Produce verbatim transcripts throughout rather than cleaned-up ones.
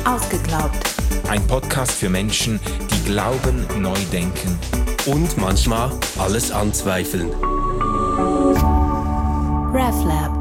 Ausgeglaubt. Ein Podcast für Menschen, die glauben, neu denken und manchmal alles anzweifeln. RefLab.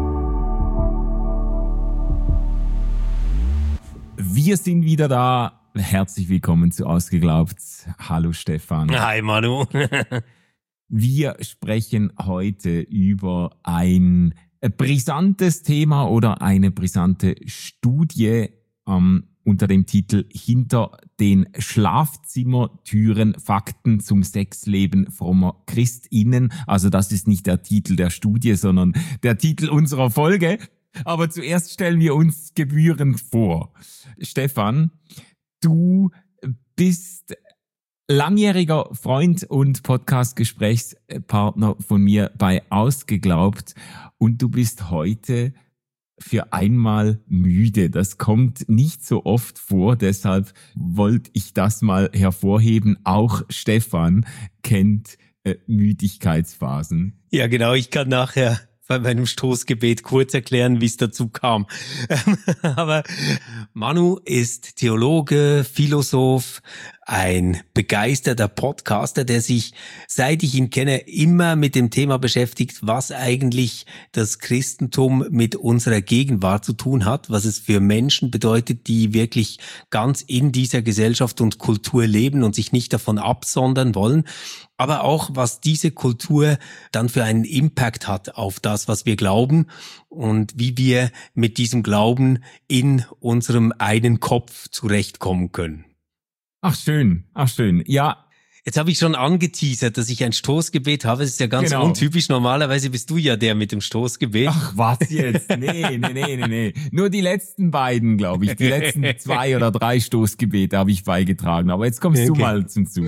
Wir sind wieder da. Herzlich willkommen zu Ausgeglaubt. Hallo Stefan. Hi Manu. Wir sprechen heute über ein brisantes Thema oder eine brisante Studie ähm, unter dem Titel Hinter den Schlafzimmertüren Fakten zum Sexleben frommer Christinnen. Also das ist nicht der Titel der Studie, sondern der Titel unserer Folge. Aber zuerst stellen wir uns gebührend vor. Stefan, du bist langjähriger Freund und Podcast-Gesprächspartner von mir bei Ausgeglaubt und du bist heute für einmal müde. Das kommt nicht so oft vor, deshalb wollte ich das mal hervorheben. Auch Stefan kennt äh, Müdigkeitsphasen. Ja genau, ich kann nachher bei meinem Stoßgebet kurz erklären, wie es dazu kam. Aber Manu ist Theologe, Philosoph, ein begeisterter Podcaster, der sich, seit ich ihn kenne, immer mit dem Thema beschäftigt, was eigentlich das Christentum mit unserer Gegenwart zu tun hat, was es für Menschen bedeutet, die wirklich ganz in dieser Gesellschaft und Kultur leben und sich nicht davon absondern wollen, aber auch, was diese Kultur dann für einen Impact hat auf das, was wir glauben und wie wir mit diesem Glauben in unserem einen Kopf zurechtkommen können. Ach schön, ach schön, ja. Jetzt habe ich schon angeteasert, dass ich ein Stoßgebet habe. Das ist ja ganz genau. untypisch. Normalerweise bist du ja der mit dem Stoßgebet. Ach, was jetzt? Nee, nee, nee, nee, nee. Nur die letzten beiden, glaube ich. Die letzten zwei oder drei Stoßgebete habe ich beigetragen. Aber jetzt kommst okay. du mal zum Zug.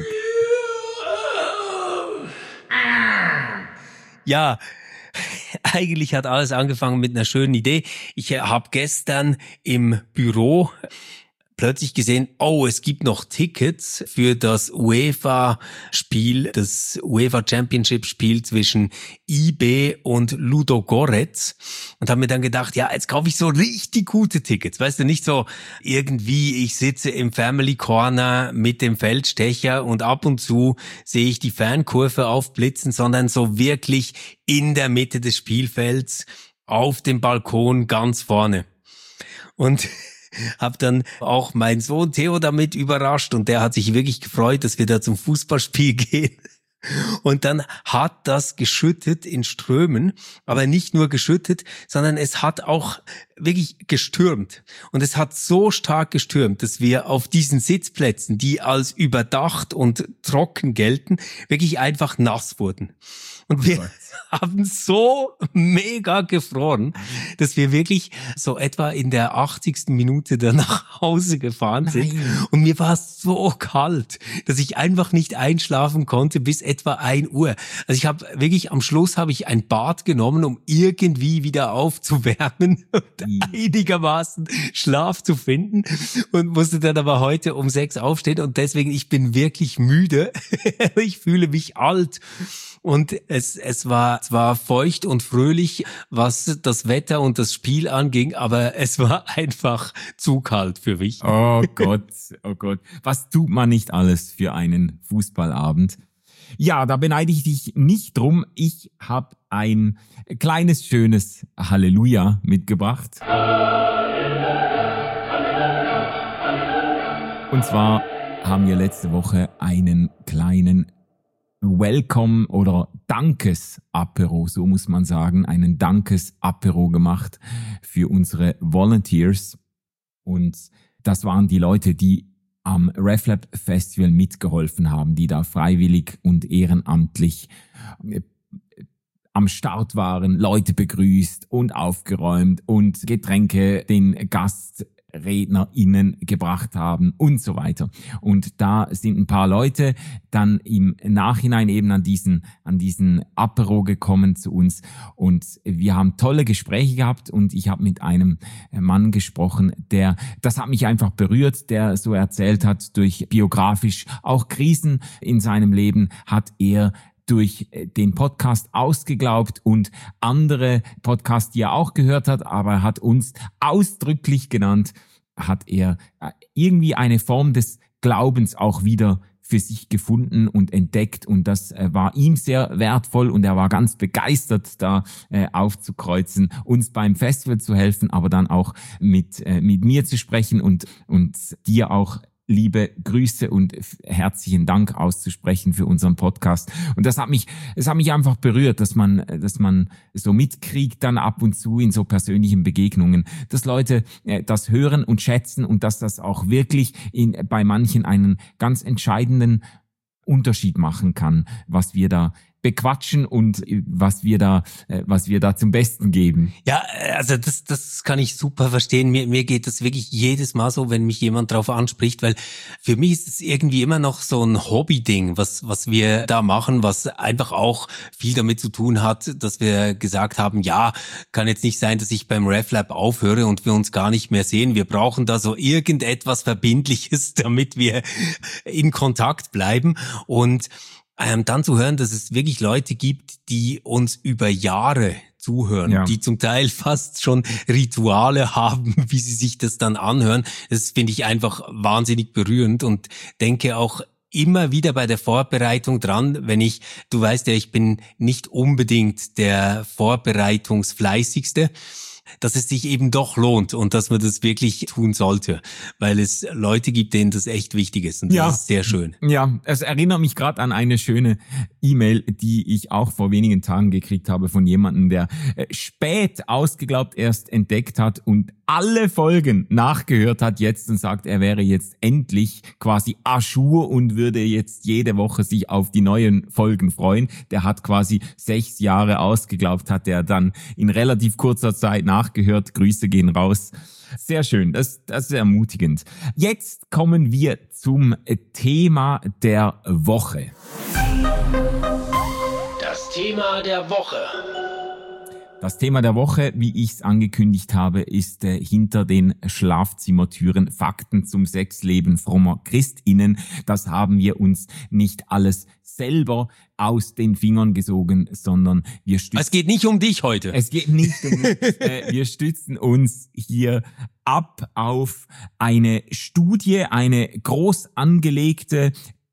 Ja, eigentlich hat alles angefangen mit einer schönen Idee. Ich habe gestern im Büro plötzlich gesehen, oh, es gibt noch Tickets für das UEFA-Spiel, das UEFA Championship-Spiel zwischen I B und Ludogorets und habe mir dann gedacht, ja, jetzt kaufe ich so richtig gute Tickets, weißt du, nicht so irgendwie, ich sitze im Family Corner mit dem Feldstecher und ab und zu sehe ich die Fankurve aufblitzen, sondern so wirklich in der Mitte des Spielfelds, auf dem Balkon ganz vorne. Und hab dann auch meinen Sohn Theo damit überrascht und der hat sich wirklich gefreut, dass wir da zum Fußballspiel gehen. Und dann hat das geschüttet in Strömen, aber nicht nur geschüttet, sondern es hat auch wirklich gestürmt. Und es hat so stark gestürmt, dass wir auf diesen Sitzplätzen, die als überdacht und trocken gelten, wirklich einfach nass wurden. Und wir oh haben so mega gefroren, dass wir wirklich so etwa in der achtzigsten Minute dann nach Hause gefahren sind. Nein. Und mir war es so kalt, dass ich einfach nicht einschlafen konnte bis etwa ein Uhr. Also ich habe wirklich, am Schluss habe ich ein Bad genommen, um irgendwie wieder aufzuwärmen und mhm. einigermaßen Schlaf zu finden und musste dann aber heute um sechs aufstehen und deswegen, ich bin wirklich müde. Ich fühle mich alt. Und es, es war, es war feucht und fröhlich, was das Wetter und das Spiel anging, aber es war einfach zu kalt für mich. Oh Gott, oh Gott. Was tut man nicht alles für einen Fußballabend? Ja, da beneide ich dich nicht drum. Ich habe ein kleines, schönes Halleluja mitgebracht. Und zwar haben wir letzte Woche einen kleinen Welcome oder Dankes-Apero, so muss man sagen, einen Dankes-Apero gemacht für unsere Volunteers. Und das waren die Leute, die am RefLab Festival mitgeholfen haben, die da freiwillig und ehrenamtlich am Start waren, Leute begrüßt und aufgeräumt und Getränke den GastrednerInnen gebracht haben und so weiter. Und da sind ein paar Leute dann im Nachhinein eben an diesen, an diesen Apero gekommen zu uns und wir haben tolle Gespräche gehabt und ich habe mit einem Mann gesprochen, der, das hat mich einfach berührt, der so erzählt hat, durch biografisch auch Krisen in seinem Leben hat er durch den Podcast Ausgeglaubt und andere Podcasts, die er auch gehört hat, aber er hat uns ausdrücklich genannt hat er irgendwie eine Form des Glaubens auch wieder für sich gefunden und entdeckt, und das äh, war ihm sehr wertvoll, und er war ganz begeistert, da äh, aufzukreuzen, uns beim Festival zu helfen, aber dann auch mit äh, mit mir zu sprechen und und dir auch liebe Grüße und herzlichen Dank auszusprechen für unseren Podcast. Und das hat mich, es hat mich einfach berührt, dass man, dass man so mitkriegt dann ab und zu in so persönlichen Begegnungen, dass Leute äh, das hören und schätzen und dass das auch wirklich in, bei manchen einen ganz entscheidenden Unterschied machen kann, was wir da bequatschen und was wir da, was wir da zum Besten geben. Ja, also das, das kann ich super verstehen. Mir, mir geht das wirklich jedes Mal so, wenn mich jemand drauf anspricht, weil für mich ist es irgendwie immer noch so ein Hobby-Ding, was, was wir da machen, was einfach auch viel damit zu tun hat, dass wir gesagt haben, ja, kann jetzt nicht sein, dass ich beim RefLab aufhöre und wir uns gar nicht mehr sehen. Wir brauchen da so irgendetwas Verbindliches, damit wir in Kontakt bleiben. Und Ähm, dann zu hören, dass es wirklich Leute gibt, die uns über Jahre zuhören, ja, die zum Teil fast schon Rituale haben, wie sie sich das dann anhören. Das finde ich einfach wahnsinnig berührend und denke auch immer wieder bei der Vorbereitung dran, wenn ich, du weißt ja, ich bin nicht unbedingt der Vorbereitungsfleißigste, dass es sich eben doch lohnt und dass man das wirklich tun sollte, weil es Leute gibt, denen das echt wichtig ist, und das ja, ist sehr schön. Ja, es erinnert mich gerade an eine schöne E-Mail, die ich auch vor wenigen Tagen gekriegt habe von jemandem, der spät ausgeglaubt erst entdeckt hat und alle Folgen nachgehört hat jetzt und sagt, er wäre jetzt endlich quasi à jour und würde jetzt jede Woche sich auf die neuen Folgen freuen. Der hat quasi sechs Jahre ausgeglaubt, hat er dann in relativ kurzer Zeit nachgehört. Grüße gehen raus. Sehr schön, das, das ist ermutigend. Jetzt kommen wir zum Thema der Woche. Das Thema der Woche. Das Thema der Woche, wie ich es angekündigt habe, ist äh, hinter den Schlafzimmertüren Fakten zum Sexleben frommer Christinnen. Das haben wir uns nicht alles selber aus den Fingern gesogen, sondern wir stützen... Es geht nicht um dich heute. Es geht nicht um mich. äh, wir stützen uns hier ab auf eine Studie, eine groß angelegte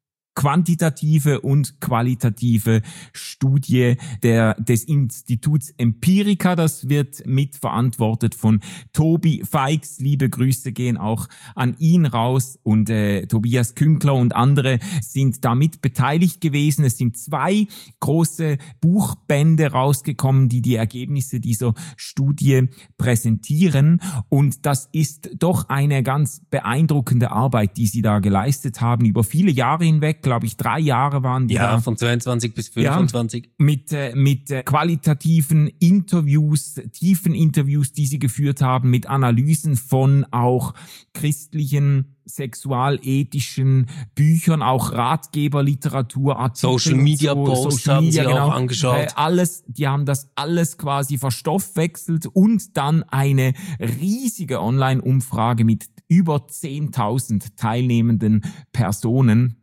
quantitative und qualitative Studie der, des Instituts Empirica. Das wird mitverantwortet von Tobi Feix. Liebe Grüße gehen auch an ihn raus, und äh, Tobias Künkler und andere sind damit beteiligt gewesen. Es sind zwei große Buchbände rausgekommen, die die Ergebnisse dieser Studie präsentieren, und das ist doch eine ganz beeindruckende Arbeit, die sie da geleistet haben, über viele Jahre hinweg. Glaube ich, drei Jahre waren die ja, da. Von zweiundzwanzig bis fünfundzwanzig. Ja, mit, äh, mit äh, qualitativen Interviews, tiefen Interviews, die sie geführt haben, mit Analysen von auch christlichen, sexualethischen Büchern, auch Ratgeberliteratur, Artikel, Social Media so, Posts Social haben Media, sie genau, auch angeschaut. Äh, alles, die haben das alles quasi verstoffwechselt und dann eine riesige Online-Umfrage mit über zehntausend teilnehmenden Personen,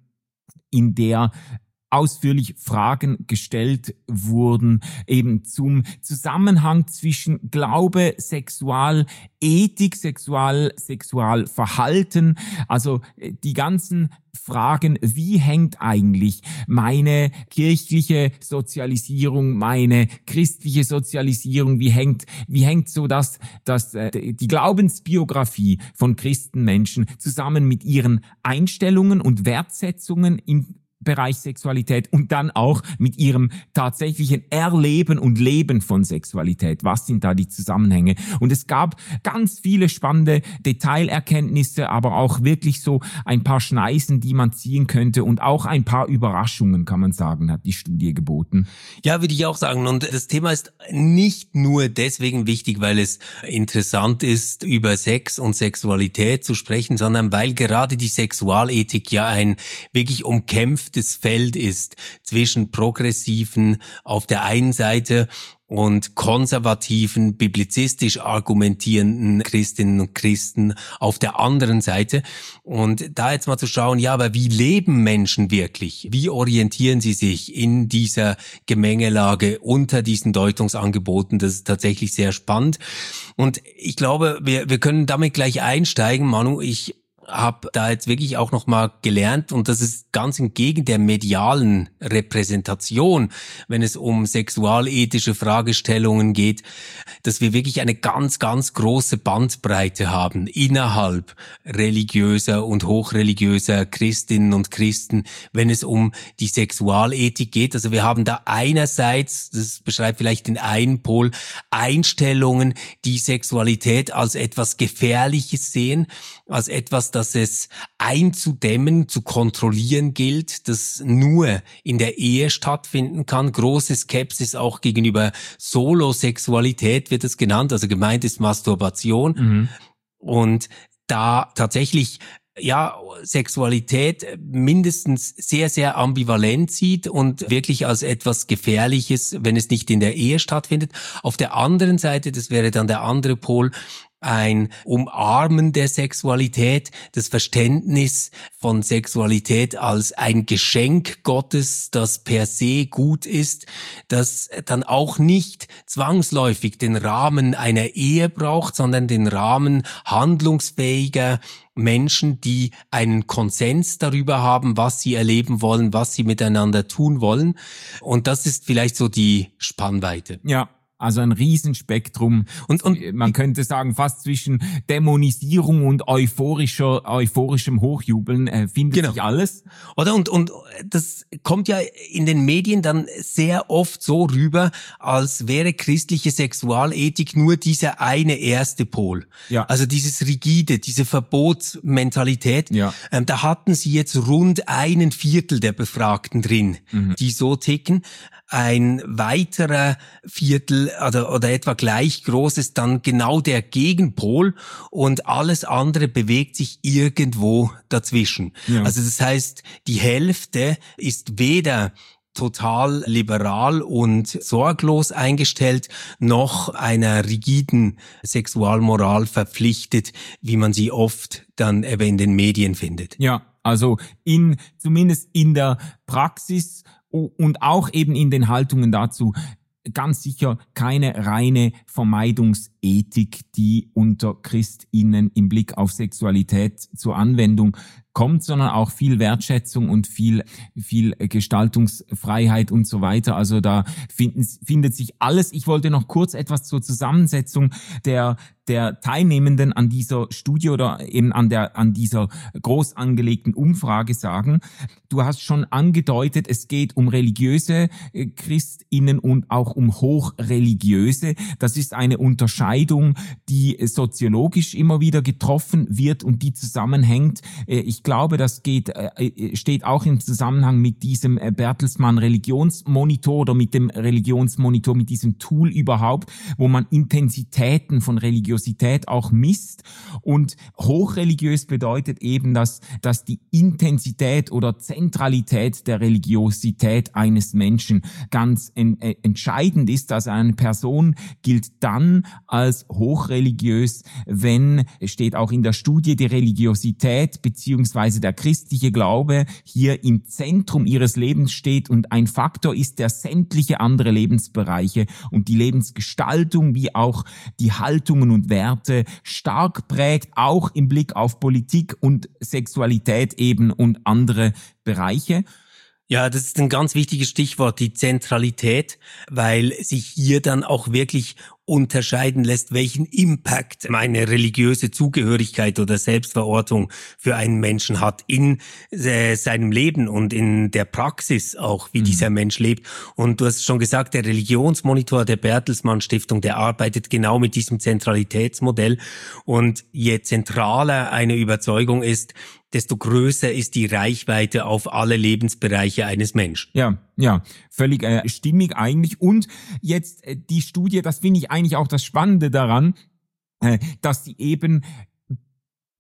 in der ausführlich Fragen gestellt wurden, eben zum Zusammenhang zwischen Glaube, Sexualethik, Sexual, Sexualverhalten, also die ganzen Fragen, wie hängt eigentlich meine kirchliche Sozialisierung, meine christliche Sozialisierung, wie hängt, wie hängt so das, das, die Glaubensbiografie von Christenmenschen zusammen mit ihren Einstellungen und Wertsetzungen im Bereich Sexualität und dann auch mit ihrem tatsächlichen Erleben und Leben von Sexualität. Was sind da die Zusammenhänge? Und es gab ganz viele spannende Detailerkenntnisse, aber auch wirklich so ein paar Schneisen, die man ziehen könnte, und auch ein paar Überraschungen, kann man sagen, hat die Studie geboten. Ja, würde ich auch sagen. Und das Thema ist nicht nur deswegen wichtig, weil es interessant ist, über Sex und Sexualität zu sprechen, sondern weil gerade die Sexualethik ja ein wirklich umkämpftes umkämpftes Feld ist zwischen progressiven auf der einen Seite und konservativen, biblizistisch argumentierenden Christinnen und Christen auf der anderen Seite. Und da jetzt mal zu schauen, ja, aber wie leben Menschen wirklich? Wie orientieren sie sich in dieser Gemengelage unter diesen Deutungsangeboten? Das ist tatsächlich sehr spannend. Und ich glaube, wir, wir können damit gleich einsteigen. Manu, ich habe da jetzt wirklich auch nochmal gelernt, und das ist ganz entgegen der medialen Repräsentation, wenn es um sexualethische Fragestellungen geht, dass wir wirklich eine ganz, ganz große Bandbreite haben innerhalb religiöser und hochreligiöser Christinnen und Christen, wenn es um die Sexualethik geht. Also wir haben da einerseits, das beschreibt vielleicht den einen Pol, Einstellungen, die Sexualität als etwas Gefährliches sehen, als etwas, das es einzudämmen, zu kontrollieren gilt, das nur in der Ehe stattfinden kann. Große Skepsis auch gegenüber Solosexualität wird es genannt, also gemeint ist Masturbation. Mhm. Und da tatsächlich ja, Sexualität mindestens sehr, sehr ambivalent sieht und wirklich als etwas Gefährliches, wenn es nicht in der Ehe stattfindet. Auf der anderen Seite, das wäre dann der andere Pol, ein Umarmen der Sexualität, das Verständnis von Sexualität als ein Geschenk Gottes, das per se gut ist, das dann auch nicht zwangsläufig den Rahmen einer Ehe braucht, sondern den Rahmen handlungsfähiger Menschen, die einen Konsens darüber haben, was sie erleben wollen, was sie miteinander tun wollen. Und das ist vielleicht so die Spannweite. Ja. Also ein Riesenspektrum. Und, und man könnte sagen, fast zwischen Dämonisierung und euphorischer, euphorischem Hochjubeln äh, findet genau. sich alles. Oder? Und, und das kommt ja in den Medien dann sehr oft so rüber, als wäre christliche Sexualethik nur dieser eine erste Pol. Ja. Also dieses rigide, diese Verbotsmentalität. Ja. Ähm, da hatten sie jetzt rund einen Viertel der Befragten drin, mhm. die so ticken. Ein weiterer Viertel oder, oder etwa gleich groß ist dann genau der Gegenpol, und alles andere bewegt sich irgendwo dazwischen. Ja. Also das heißt, die Hälfte ist weder total liberal und sorglos eingestellt, noch einer rigiden Sexualmoral verpflichtet, wie man sie oft dann eben in den Medien findet. Ja, also in zumindest in der Praxis und auch eben in den Haltungen dazu ganz sicher keine reine Vermeidungsethik, die unter ChristInnen im Blick auf Sexualität zur Anwendung kommt, sondern auch viel Wertschätzung und viel viel Gestaltungsfreiheit und so weiter. Also da finden, findet sich alles. Ich wollte noch kurz etwas zur Zusammensetzung der der Teilnehmenden an dieser Studie oder eben an der an dieser groß angelegten Umfrage sagen. Du hast schon angedeutet, es geht um religiöse ChristInnen und auch um hochreligiöse. Das ist eine Unterscheidung, die soziologisch immer wieder getroffen wird und die zusammenhängt. Ich glaube, das geht steht auch im Zusammenhang mit diesem Bertelsmann Religionsmonitor oder mit dem Religionsmonitor, mit diesem Tool überhaupt, wo man Intensitäten von Religiosität auch misst. Und hochreligiös bedeutet eben, dass, dass die Intensität oder Zentralität der Religiosität eines Menschen ganz en, äh, entscheidend ist. Also eine Person gilt dann als hochreligiös, wenn, es steht auch in der Studie, die Religiosität beziehungsweise der christliche Glaube hier im Zentrum ihres Lebens steht und ein Faktor ist, der sämtliche andere Lebensbereiche und die Lebensgestaltung wie auch die Haltungen und Werte stark prägt, auch im Blick auf Politik und Sexualität eben und andere Bereiche. Ja, das ist ein ganz wichtiges Stichwort, die Zentralität, weil sich hier dann auch wirklich unterscheiden lässt, welchen Impact meine religiöse Zugehörigkeit oder Selbstverortung für einen Menschen hat in äh, seinem Leben und in der Praxis auch, wie mhm. dieser Mensch lebt. Und du hast schon gesagt, der Religionsmonitor der Bertelsmann Stiftung, der arbeitet genau mit diesem Zentralitätsmodell. Und je zentraler eine Überzeugung ist, desto größer ist die Reichweite auf alle Lebensbereiche eines Menschen. Ja, ja, völlig äh, stimmig eigentlich. Und jetzt äh, die Studie, das finde ich eigentlich auch das Spannende daran, äh, dass sie eben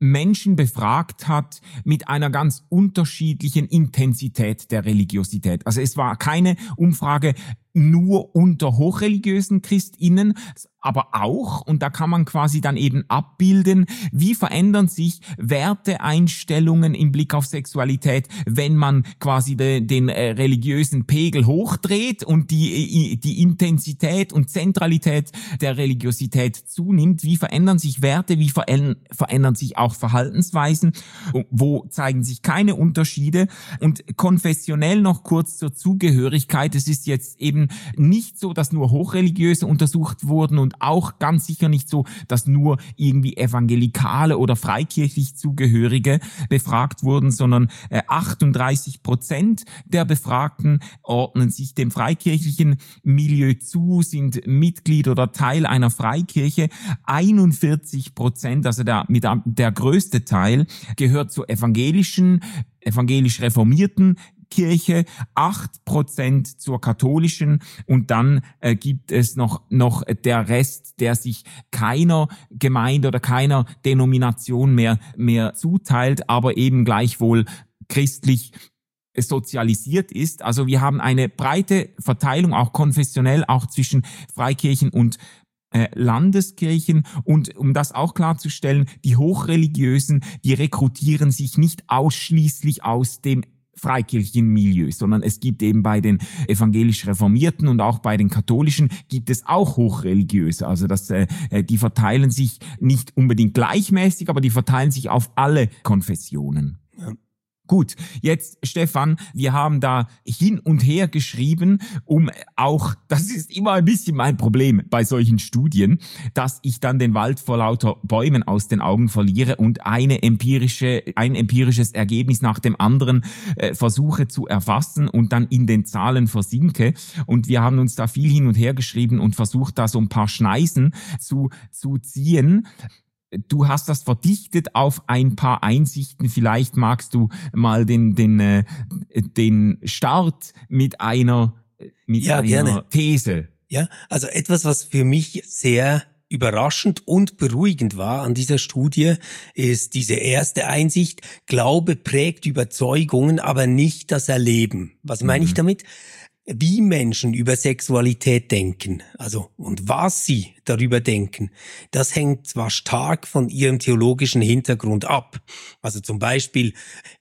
Menschen befragt hat mit einer ganz unterschiedlichen Intensität der Religiosität. Also es war keine Umfrage nur unter hochreligiösen ChristInnen, aber auch, und da kann man quasi dann eben abbilden, wie verändern sich Werteeinstellungen im Blick auf Sexualität, wenn man quasi de, den äh, religiösen Pegel hochdreht und die, die Intensität und Zentralität der Religiosität zunimmt. Wie verändern sich Werte, wie verändern, verändern sich auch Verhaltensweisen, wo zeigen sich keine Unterschiede. Und konfessionell noch kurz zur Zugehörigkeit. Es ist jetzt eben nicht so, dass nur Hochreligiöse untersucht wurden und auch ganz sicher nicht so, dass nur irgendwie evangelikale oder freikirchlich Zugehörige befragt wurden, sondern achtunddreißig Prozent der Befragten ordnen sich dem freikirchlichen Milieu zu, sind Mitglied oder Teil einer Freikirche. einundvierzig Prozent, also der, mit der größte Teil, gehört zur evangelischen, evangelisch reformierten Kirche, acht Prozent zur katholischen und dann äh, gibt es noch noch der Rest, der sich keiner Gemeinde oder keiner Denomination mehr mehr zuteilt, aber eben gleichwohl christlich sozialisiert ist. Also wir haben eine breite Verteilung, auch konfessionell, auch zwischen Freikirchen und äh, Landeskirchen. Und um das auch klarzustellen, die Hochreligiösen, die rekrutieren sich nicht ausschließlich aus dem freikirchlichen Milieu, sondern es gibt eben bei den evangelisch Reformierten und auch bei den Katholischen gibt es auch Hochreligiöse. Also das, äh, die verteilen sich nicht unbedingt gleichmäßig, aber die verteilen sich auf alle Konfessionen. Ja. Gut, jetzt Stefan, wir haben da hin und her geschrieben, um auch, das ist immer ein bisschen mein Problem bei solchen Studien, dass ich dann den Wald vor lauter Bäumen aus den Augen verliere und eine empirische, ein empirisches Ergebnis nach dem anderen äh, versuche zu erfassen und dann in den Zahlen versinke. Und wir haben uns da viel hin und her geschrieben und versucht, da so ein paar Schneisen zu, zu ziehen. Du hast das verdichtet auf ein paar Einsichten. Vielleicht magst du mal den den äh, den Start mit einer mit ja, einer gerne. These. Ja, also etwas, was für mich sehr überraschend und beruhigend war an dieser Studie, ist diese erste Einsicht: Glaube prägt Überzeugungen, aber nicht das Erleben. Was meine ich damit? Wie Menschen über Sexualität denken, also und was sie darüber denken, das hängt zwar stark von ihrem theologischen Hintergrund ab. Also zum Beispiel,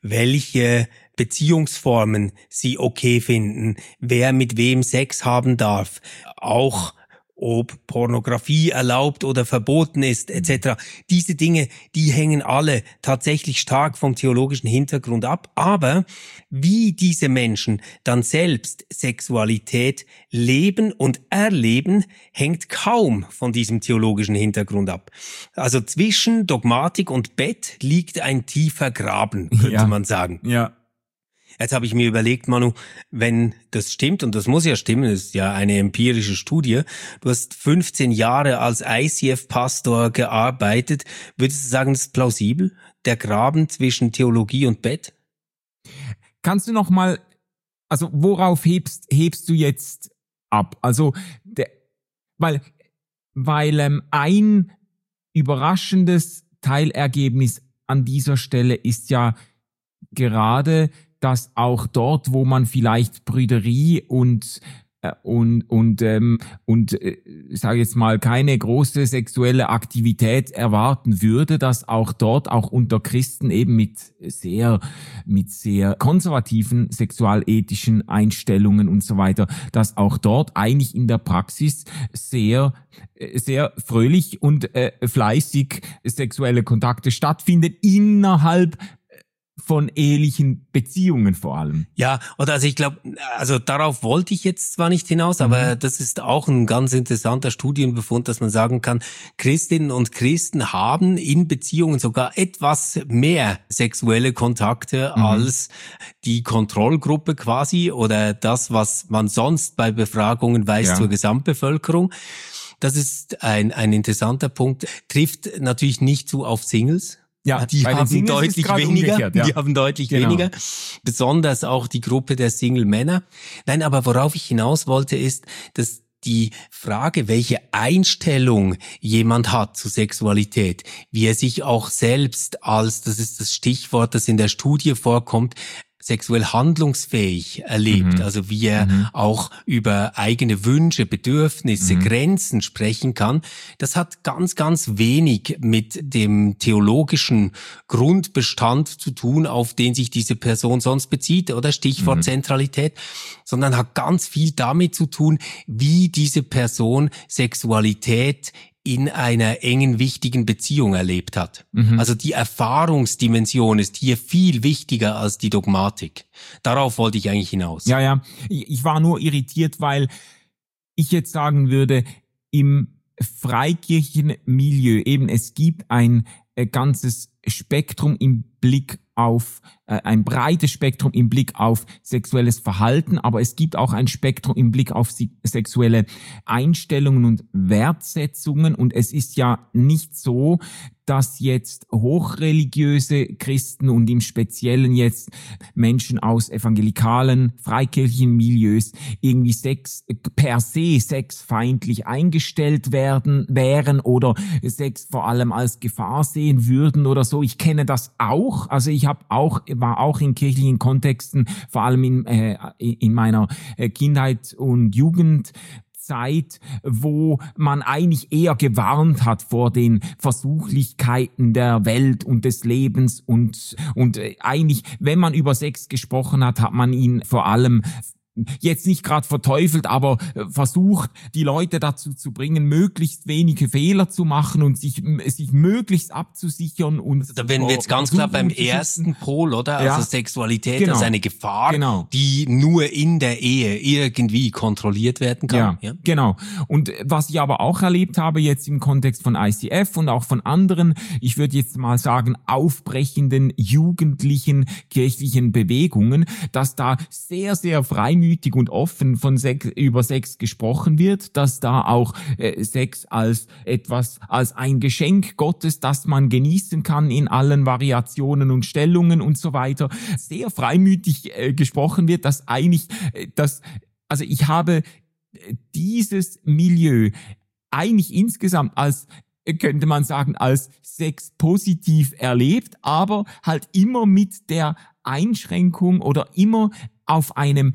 welche Beziehungsformen sie okay finden, wer mit wem Sex haben darf, auch ob Pornografie erlaubt oder verboten ist, et cetera. Diese Dinge, die hängen alle tatsächlich stark vom theologischen Hintergrund ab. Aber wie diese Menschen dann selbst Sexualität leben und erleben, hängt kaum von diesem theologischen Hintergrund ab. Also zwischen Dogmatik und Bett liegt ein tiefer Graben, könnte ja. man sagen. Ja. Jetzt habe ich mir überlegt, Manu, wenn das stimmt, und das muss ja stimmen, das ist ja eine empirische Studie, du hast fünfzehn Jahre als I C F-Pastor gearbeitet, würdest du sagen, das ist plausibel, der Graben zwischen Theologie und Bett? Kannst du noch mal, also worauf hebst, hebst du jetzt ab? Also, der, weil, weil ähm, ein überraschendes Teilergebnis an dieser Stelle ist ja gerade, dass auch dort, wo man vielleicht Brüderie und äh, und und ähm, und äh, sage jetzt mal keine große sexuelle Aktivität erwarten würde, dass auch dort auch unter Christen eben mit sehr mit sehr konservativen sexualethischen Einstellungen und so weiter, dass auch dort eigentlich in der Praxis sehr sehr fröhlich und äh, fleißig sexuelle Kontakte stattfinden innerhalb von ehelichen Beziehungen vor allem. Ja, oder also ich glaube, also darauf wollte ich jetzt zwar nicht hinaus, aber mhm. das ist auch ein ganz interessanter Studienbefund, dass man sagen kann, Christinnen und Christen haben in Beziehungen sogar etwas mehr sexuelle Kontakte mhm. als die Kontrollgruppe quasi oder das, was man sonst bei Befragungen weiß ja. zur Gesamtbevölkerung. Das ist ein, ein interessanter Punkt. Trifft natürlich nicht zu auf Singles. Ja, die haben deutlich weniger, ja. die haben deutlich genau. weniger, besonders auch die Gruppe der Single-Männer. Nein, aber worauf ich hinaus wollte ist, dass die Frage, welche Einstellung jemand hat zu Sexualität, wie er sich auch selbst als, das ist das Stichwort, das in der Studie vorkommt, sexuell handlungsfähig erlebt, mhm. also wie er mhm. auch über eigene Wünsche, Bedürfnisse, mhm. Grenzen sprechen kann, das hat ganz, ganz wenig mit dem theologischen Grundbestand zu tun, auf den sich diese Person sonst bezieht, oder Stichwort mhm. Zentralität, sondern hat ganz viel damit zu tun, wie diese Person Sexualität in einer engen, wichtigen Beziehung erlebt hat. Mhm. Also die Erfahrungsdimension ist hier viel wichtiger als die Dogmatik. Darauf wollte ich eigentlich hinaus. Ja, ja. Ich war nur irritiert, weil ich jetzt sagen würde, im Freikirchenmilieu eben, es gibt ein äh, ganzes Spektrum im Blick auf, äh, ein breites Spektrum im Blick auf sexuelles Verhalten, aber es gibt auch ein Spektrum im Blick auf si- sexuelle Einstellungen und Wertsetzungen, und es ist ja nicht so, dass jetzt hochreligiöse Christen und im Speziellen jetzt Menschen aus evangelikalen, freikirchlichen Milieus irgendwie Sex per se sexfeindlich eingestellt werden, wären oder Sex vor allem als Gefahr sehen würden oder so. Ich kenne das auch. Also ich habe auch war auch in kirchlichen Kontexten, vor allem in äh, in meiner Kindheit und Jugend, Zeit, wo man eigentlich eher gewarnt hat vor den Versuchlichkeiten der Welt und des Lebens, und und eigentlich, wenn man über Sex gesprochen hat, hat man ihn vor allem jetzt nicht gerade verteufelt, aber versucht, die Leute dazu zu bringen, möglichst wenige Fehler zu machen und sich sich möglichst abzusichern. Und da werden wir jetzt ganz klar beim ersten Pol, oder? Ja. Also Sexualität Genau. als eine Gefahr, Genau. die nur in der Ehe irgendwie kontrolliert werden kann. Ja, ja, genau. Und was ich aber auch erlebt habe jetzt im Kontext von I C F und auch von anderen, ich würde jetzt mal sagen, aufbrechenden jugendlichen kirchlichen Bewegungen, dass da sehr, sehr freimütig und offen von Sex, über Sex gesprochen wird, dass da auch äh, Sex als etwas, als ein Geschenk Gottes, das man genießen kann in allen Variationen und Stellungen und so weiter, sehr freimütig äh, gesprochen wird, dass eigentlich, äh, dass, also ich habe dieses Milieu eigentlich insgesamt als, könnte man sagen, als Sex positiv erlebt, aber halt immer mit der Einschränkung oder immer auf einem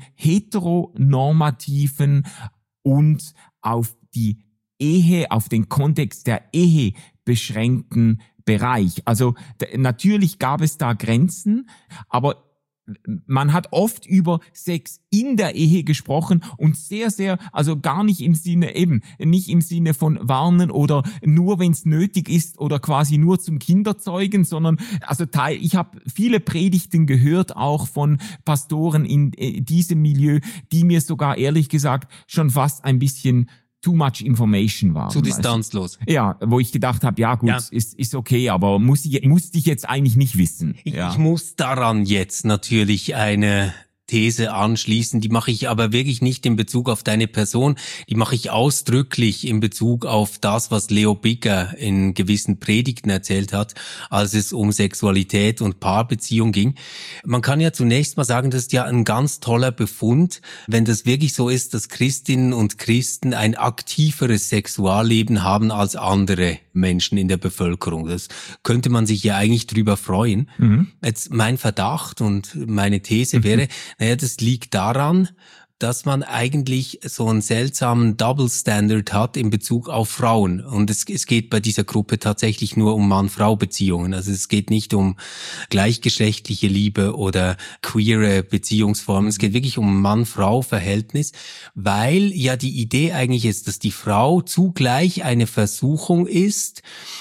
heteronormativen und auf die Ehe, auf den Kontext der Ehe beschränkten Bereich. Also d- natürlich gab es da Grenzen, aber man hat oft über Sex in der Ehe gesprochen und sehr, sehr, also gar nicht im Sinne, eben, nicht im Sinne von warnen oder nur, wenn es nötig ist oder quasi nur zum Kinderzeugen, sondern, also Teil, ich habe viele Predigten gehört, auch von Pastoren in äh, diesem Milieu, die mir sogar ehrlich gesagt schon fast ein bisschen too much information waren. Zu distanzlos. Also, ja, wo ich gedacht habe, ja gut, ja. Ist, ist okay, aber muss ich, musste ich jetzt eigentlich nicht wissen. Ich, ja. ich muss daran jetzt natürlich eine These anschließen, die mache ich aber wirklich nicht in Bezug auf deine Person, die mache ich ausdrücklich in Bezug auf das, was Leo Bigger in gewissen Predigten erzählt hat, als es um Sexualität und Paarbeziehung ging. Man kann ja zunächst mal sagen, das ist ja ein ganz toller Befund, wenn das wirklich so ist, dass Christinnen und Christen ein aktiveres Sexualleben haben als andere Menschen in der Bevölkerung. Das könnte man sich ja eigentlich drüber freuen. Mhm. Jetzt mein Verdacht und meine These wäre, naja, das liegt daran, dass man eigentlich so einen seltsamen Double Standard hat in Bezug auf Frauen. Und es, es geht bei dieser Gruppe tatsächlich nur um Mann-Frau-Beziehungen. Also es geht nicht um gleichgeschlechtliche Liebe oder queere Beziehungsformen. Es geht wirklich um Mann-Frau-Verhältnis, weil ja die Idee eigentlich ist, dass die Frau zugleich eine Versuchung ist,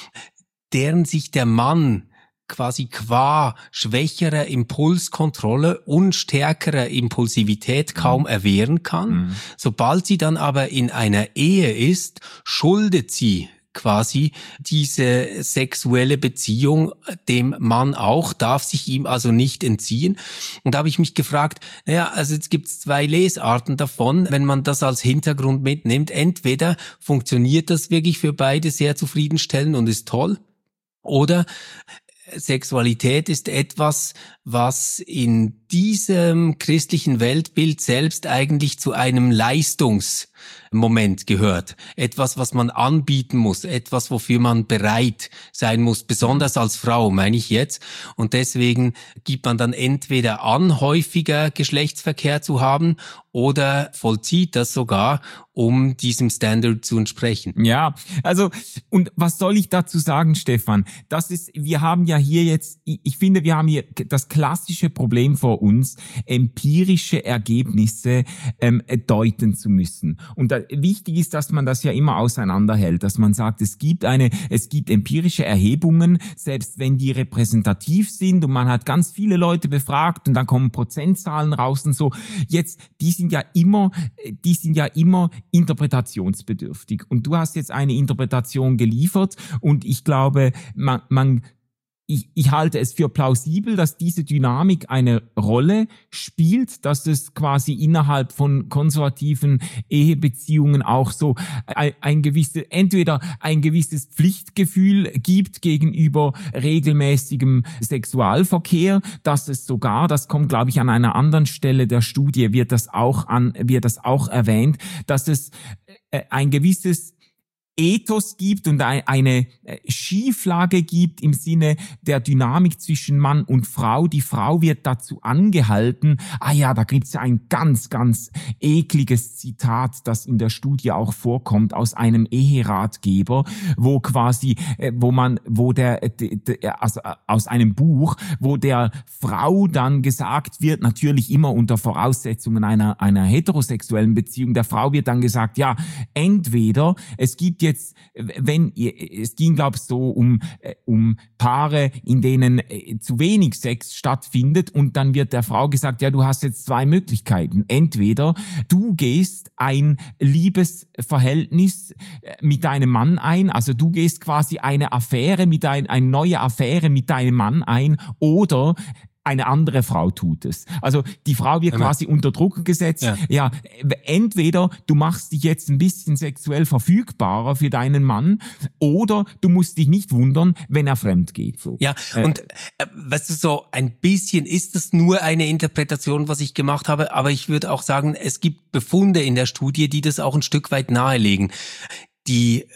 deren sich der Mann quasi qua schwächerer Impulskontrolle und stärkerer Impulsivität kaum erwehren kann. Mhm. Sobald sie dann aber in einer Ehe ist, schuldet sie quasi diese sexuelle Beziehung dem Mann auch, darf sich ihm also nicht entziehen. Und da habe ich mich gefragt, naja, also jetzt gibt es zwei Lesarten davon, wenn man das als Hintergrund mitnimmt. Entweder funktioniert das wirklich für beide sehr zufriedenstellend und ist toll, oder Sexualität ist etwas, was in diesem christlichen Weltbild selbst eigentlich zu einem Leistungs Moment gehört. Etwas, was man anbieten muss, etwas, wofür man bereit sein muss, besonders als Frau, meine ich jetzt. Und deswegen gibt man dann entweder an, häufiger Geschlechtsverkehr zu haben, oder vollzieht das sogar, um diesem Standard zu entsprechen. Ja, also, und was soll ich dazu sagen, Stefan? Das ist, wir haben ja hier jetzt, ich finde, wir haben hier das klassische Problem vor uns, empirische Ergebnisse ähm, deuten zu müssen. Und da, wichtig ist, dass man das ja immer auseinanderhält, dass man sagt, es gibt eine, es gibt empirische Erhebungen, selbst wenn die repräsentativ sind und man hat ganz viele Leute befragt und dann kommen Prozentzahlen raus und so. Jetzt, die sind ja immer, die sind ja immer interpretationsbedürftig. Und du hast jetzt eine Interpretation geliefert und ich glaube, man, man Ich, ich halte es für plausibel, dass diese Dynamik eine Rolle spielt, dass es quasi innerhalb von konservativen Ehebeziehungen auch so ein, ein gewisses, entweder ein gewisses Pflichtgefühl gibt gegenüber regelmäßigem Sexualverkehr, dass es sogar, das kommt glaube ich an einer anderen Stelle der Studie, wird das auch an, wird das auch erwähnt, dass es ein gewisses Ethos gibt und eine Schieflage gibt im Sinne der Dynamik zwischen Mann und Frau. Die Frau wird dazu angehalten, ah ja, da gibt's ja ein ganz, ganz ekliges Zitat, das in der Studie auch vorkommt, aus einem Eheratgeber, wo quasi, wo man, wo der, also aus einem Buch, wo der Frau dann gesagt wird, natürlich immer unter Voraussetzungen einer, einer heterosexuellen Beziehung, der Frau wird dann gesagt, ja, entweder es gibt jetzt, wenn es ging, glaube ich, so um um Paare, in denen zu wenig Sex stattfindet und dann wird der Frau gesagt, ja, du hast jetzt zwei Möglichkeiten. Entweder du gehst ein Liebesverhältnis mit deinem Mann ein, also du gehst quasi eine Affäre mit ein, eine neue Affäre mit deinem Mann ein, oder eine andere Frau tut es. Also die Frau wird quasi unter Druck gesetzt. Ja. ja, entweder du machst dich jetzt ein bisschen sexuell verfügbarer für deinen Mann, oder du musst dich nicht wundern, wenn er fremd geht. So. Ja, äh, und äh, weißt du, so ein bisschen ist das nur eine Interpretation, was ich gemacht habe, aber ich würde auch sagen, es gibt Befunde in der Studie, die das auch ein Stück weit nahelegen. Die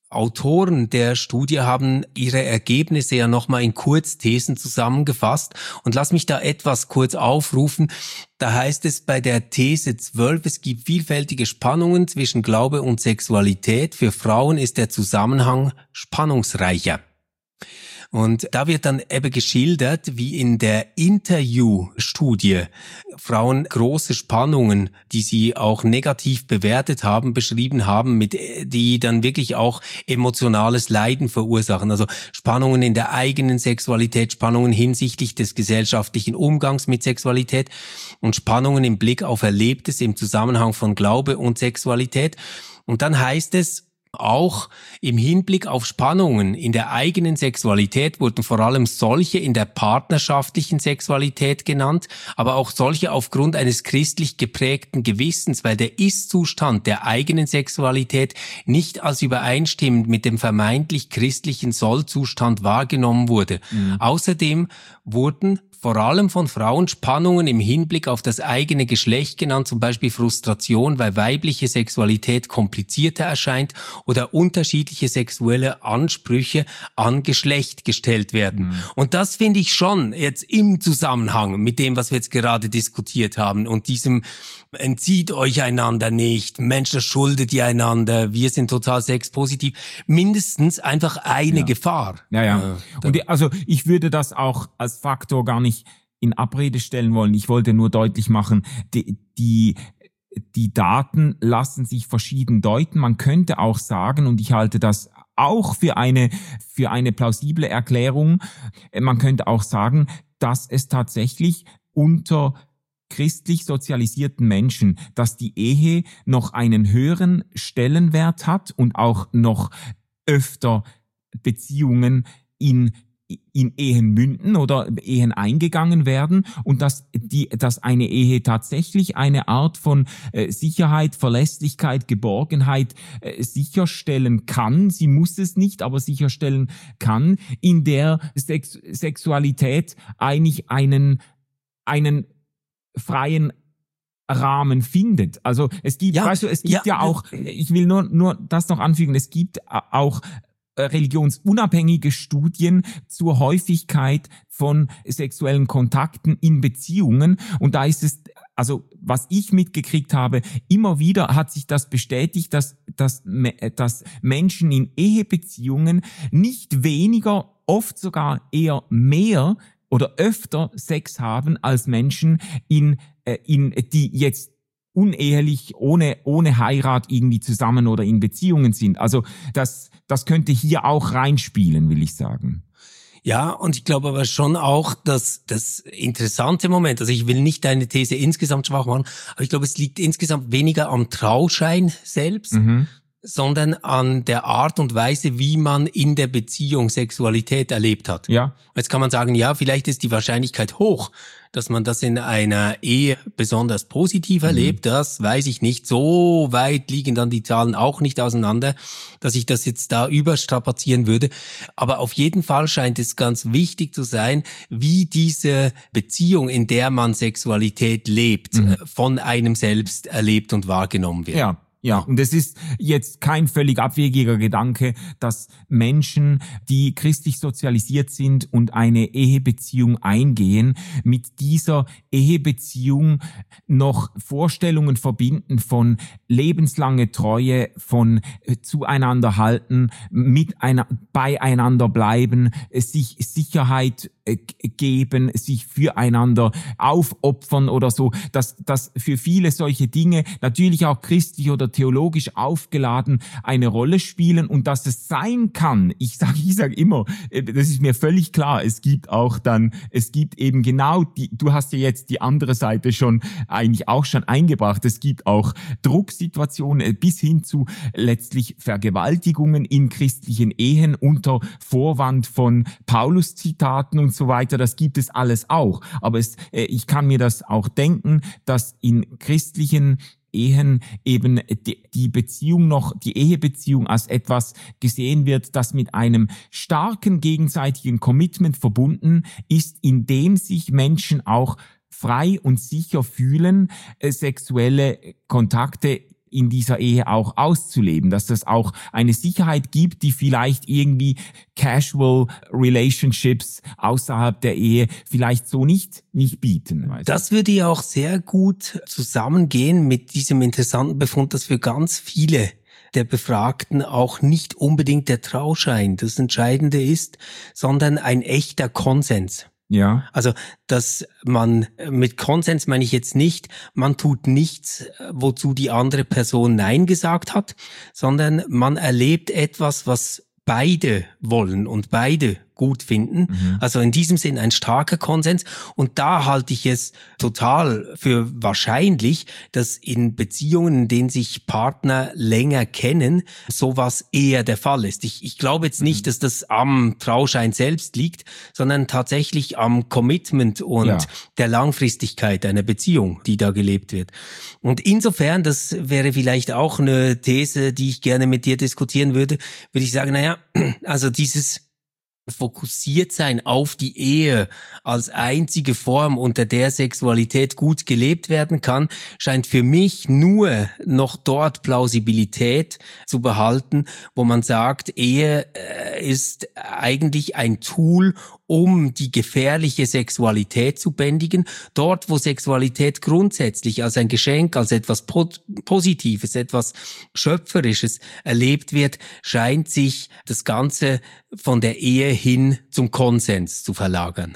Autoren der Studie haben ihre Ergebnisse ja nochmal in Kurzthesen zusammengefasst und lass mich da etwas kurz aufrufen. Da heißt es bei der These zwölf, es gibt vielfältige Spannungen zwischen Glaube und Sexualität. Für Frauen ist der Zusammenhang spannungsreicher. Und da wird dann eben geschildert, wie in der Interview-Studie Frauen große Spannungen, die sie auch negativ bewertet haben, beschrieben haben, mit die dann wirklich auch emotionales Leiden verursachen. Also Spannungen in der eigenen Sexualität, Spannungen hinsichtlich des gesellschaftlichen Umgangs mit Sexualität und Spannungen im Blick auf Erlebtes im Zusammenhang von Glaube und Sexualität. Und dann heißt es, auch im Hinblick auf Spannungen in der eigenen Sexualität wurden vor allem solche in der partnerschaftlichen Sexualität genannt, aber auch solche aufgrund eines christlich geprägten Gewissens, weil der Ist-Zustand der eigenen Sexualität nicht als übereinstimmend mit dem vermeintlich christlichen Soll-Zustand wahrgenommen wurde. Mhm. Außerdem wurden vor allem von Frauen Spannungen im Hinblick auf das eigene Geschlecht genannt, zum Beispiel Frustration, weil weibliche Sexualität komplizierter erscheint oder unterschiedliche sexuelle Ansprüche an Geschlecht gestellt werden. Mhm. Und das finde ich schon jetzt im Zusammenhang mit dem, was wir jetzt gerade diskutiert haben und diesem entzieht euch einander nicht, Menschen schuldet ihr einander, wir sind total sexpositiv, mindestens einfach eine ja. Gefahr. Ja, ja. Äh, und die, also ich würde das auch als Faktor gar nicht in Abrede stellen wollen. Ich wollte nur deutlich machen, die, die die Daten lassen sich verschieden deuten. Man könnte auch sagen, und ich halte das auch für eine für eine plausible Erklärung, man könnte auch sagen, dass es tatsächlich unter christlich sozialisierten Menschen, dass die Ehe noch einen höheren Stellenwert hat und auch noch öfter Beziehungen in in Ehen münden oder Ehen eingegangen werden und dass die, dass eine Ehe tatsächlich eine Art von äh, Sicherheit, Verlässlichkeit, Geborgenheit äh, sicherstellen kann. Sie muss es nicht, aber sicherstellen kann, in der Sex- Sexualität eigentlich einen einen freien Rahmen findet. Also es gibt, ja, weißt du, es gibt ja, ja auch, ich will nur, nur das noch anfügen, es gibt auch religionsunabhängige Studien zur Häufigkeit von sexuellen Kontakten in Beziehungen. Und da ist es, also was ich mitgekriegt habe, immer wieder hat sich das bestätigt, dass, dass, dass Menschen in Ehebeziehungen nicht weniger, oft sogar eher mehr oder öfter Sex haben als Menschen, in, in, die jetzt unehelich, ohne, ohne Heirat irgendwie zusammen oder in Beziehungen sind. Also das, das könnte hier auch reinspielen, will ich sagen. Ja, und ich glaube aber schon auch, dass das interessante Moment, also ich will nicht deine These insgesamt schwach machen, aber ich glaube, es liegt insgesamt weniger am Trauschein selbst, mhm. sondern an der Art und Weise, wie man in der Beziehung Sexualität erlebt hat. Ja. Jetzt kann man sagen, ja, vielleicht ist die Wahrscheinlichkeit hoch, dass man das in einer Ehe besonders positiv erlebt. Mhm. Das weiß ich nicht. So weit liegen dann die Zahlen auch nicht auseinander, dass ich das jetzt da überstrapazieren würde. Aber auf jeden Fall scheint es ganz wichtig zu sein, wie diese Beziehung, in der man Sexualität lebt, mhm. von einem selbst erlebt und wahrgenommen wird. Ja. Ja, und es ist jetzt kein völlig abwegiger Gedanke, dass Menschen, die christlich sozialisiert sind und eine Ehebeziehung eingehen, mit dieser Ehebeziehung noch Vorstellungen verbinden von lebenslange Treue, von zueinander halten, mit einer, beieinander bleiben, sich Sicherheit geben, sich füreinander aufopfern oder so, dass, dass für viele solche Dinge natürlich auch christlich oder theologisch aufgeladen eine Rolle spielen und dass es sein kann. Ich sage ich sag immer, das ist mir völlig klar, es gibt auch dann, es gibt eben genau die, du hast ja jetzt die andere Seite schon eigentlich auch schon eingebracht, es gibt auch Drucksituationen bis hin zu letztlich Vergewaltigungen in christlichen Ehen unter Vorwand von Paulus-Zitaten und so weiter, das gibt es alles auch. Aber es, äh, ich kann mir das auch denken, dass in christlichen Ehen eben die, die Beziehung noch, die Ehebeziehung als etwas gesehen wird, das mit einem starken gegenseitigen Commitment verbunden ist, in dem sich Menschen auch frei und sicher fühlen, äh, sexuelle Kontakte in dieser Ehe auch auszuleben, dass es auch eine Sicherheit gibt, die vielleicht irgendwie Casual Relationships außerhalb der Ehe vielleicht so nicht nicht bieten. Das würde ja auch sehr gut zusammengehen mit diesem interessanten Befund, dass für ganz viele der Befragten auch nicht unbedingt der Trauschein das Entscheidende ist, sondern ein echter Konsens. Ja. Also, dass man, mit Konsens meine ich jetzt nicht, man tut nichts, wozu die andere Person Nein gesagt hat, sondern man erlebt etwas, was beide wollen und beide gut finden. Mhm. Also in diesem Sinn ein starker Konsens. Und da halte ich es total für wahrscheinlich, dass in Beziehungen, in denen sich Partner länger kennen, sowas eher der Fall ist. Ich, ich glaube jetzt nicht, dass das am Trauschein selbst liegt, sondern tatsächlich am Commitment und ja. der Langfristigkeit einer Beziehung, die da gelebt wird. Und insofern, das wäre vielleicht auch eine These, die ich gerne mit dir diskutieren würde, würde ich sagen, naja, also dieses fokussiert sein auf die Ehe als einzige Form, unter der Sexualität gut gelebt werden kann, scheint für mich nur noch dort Plausibilität zu behalten, wo man sagt, Ehe äh, ist eigentlich ein Tool, um die gefährliche Sexualität zu bändigen. Dort, wo Sexualität grundsätzlich als ein Geschenk, als etwas Positives, etwas Schöpferisches erlebt wird, scheint sich das Ganze von der Ehe hin zum Konsens zu verlagern.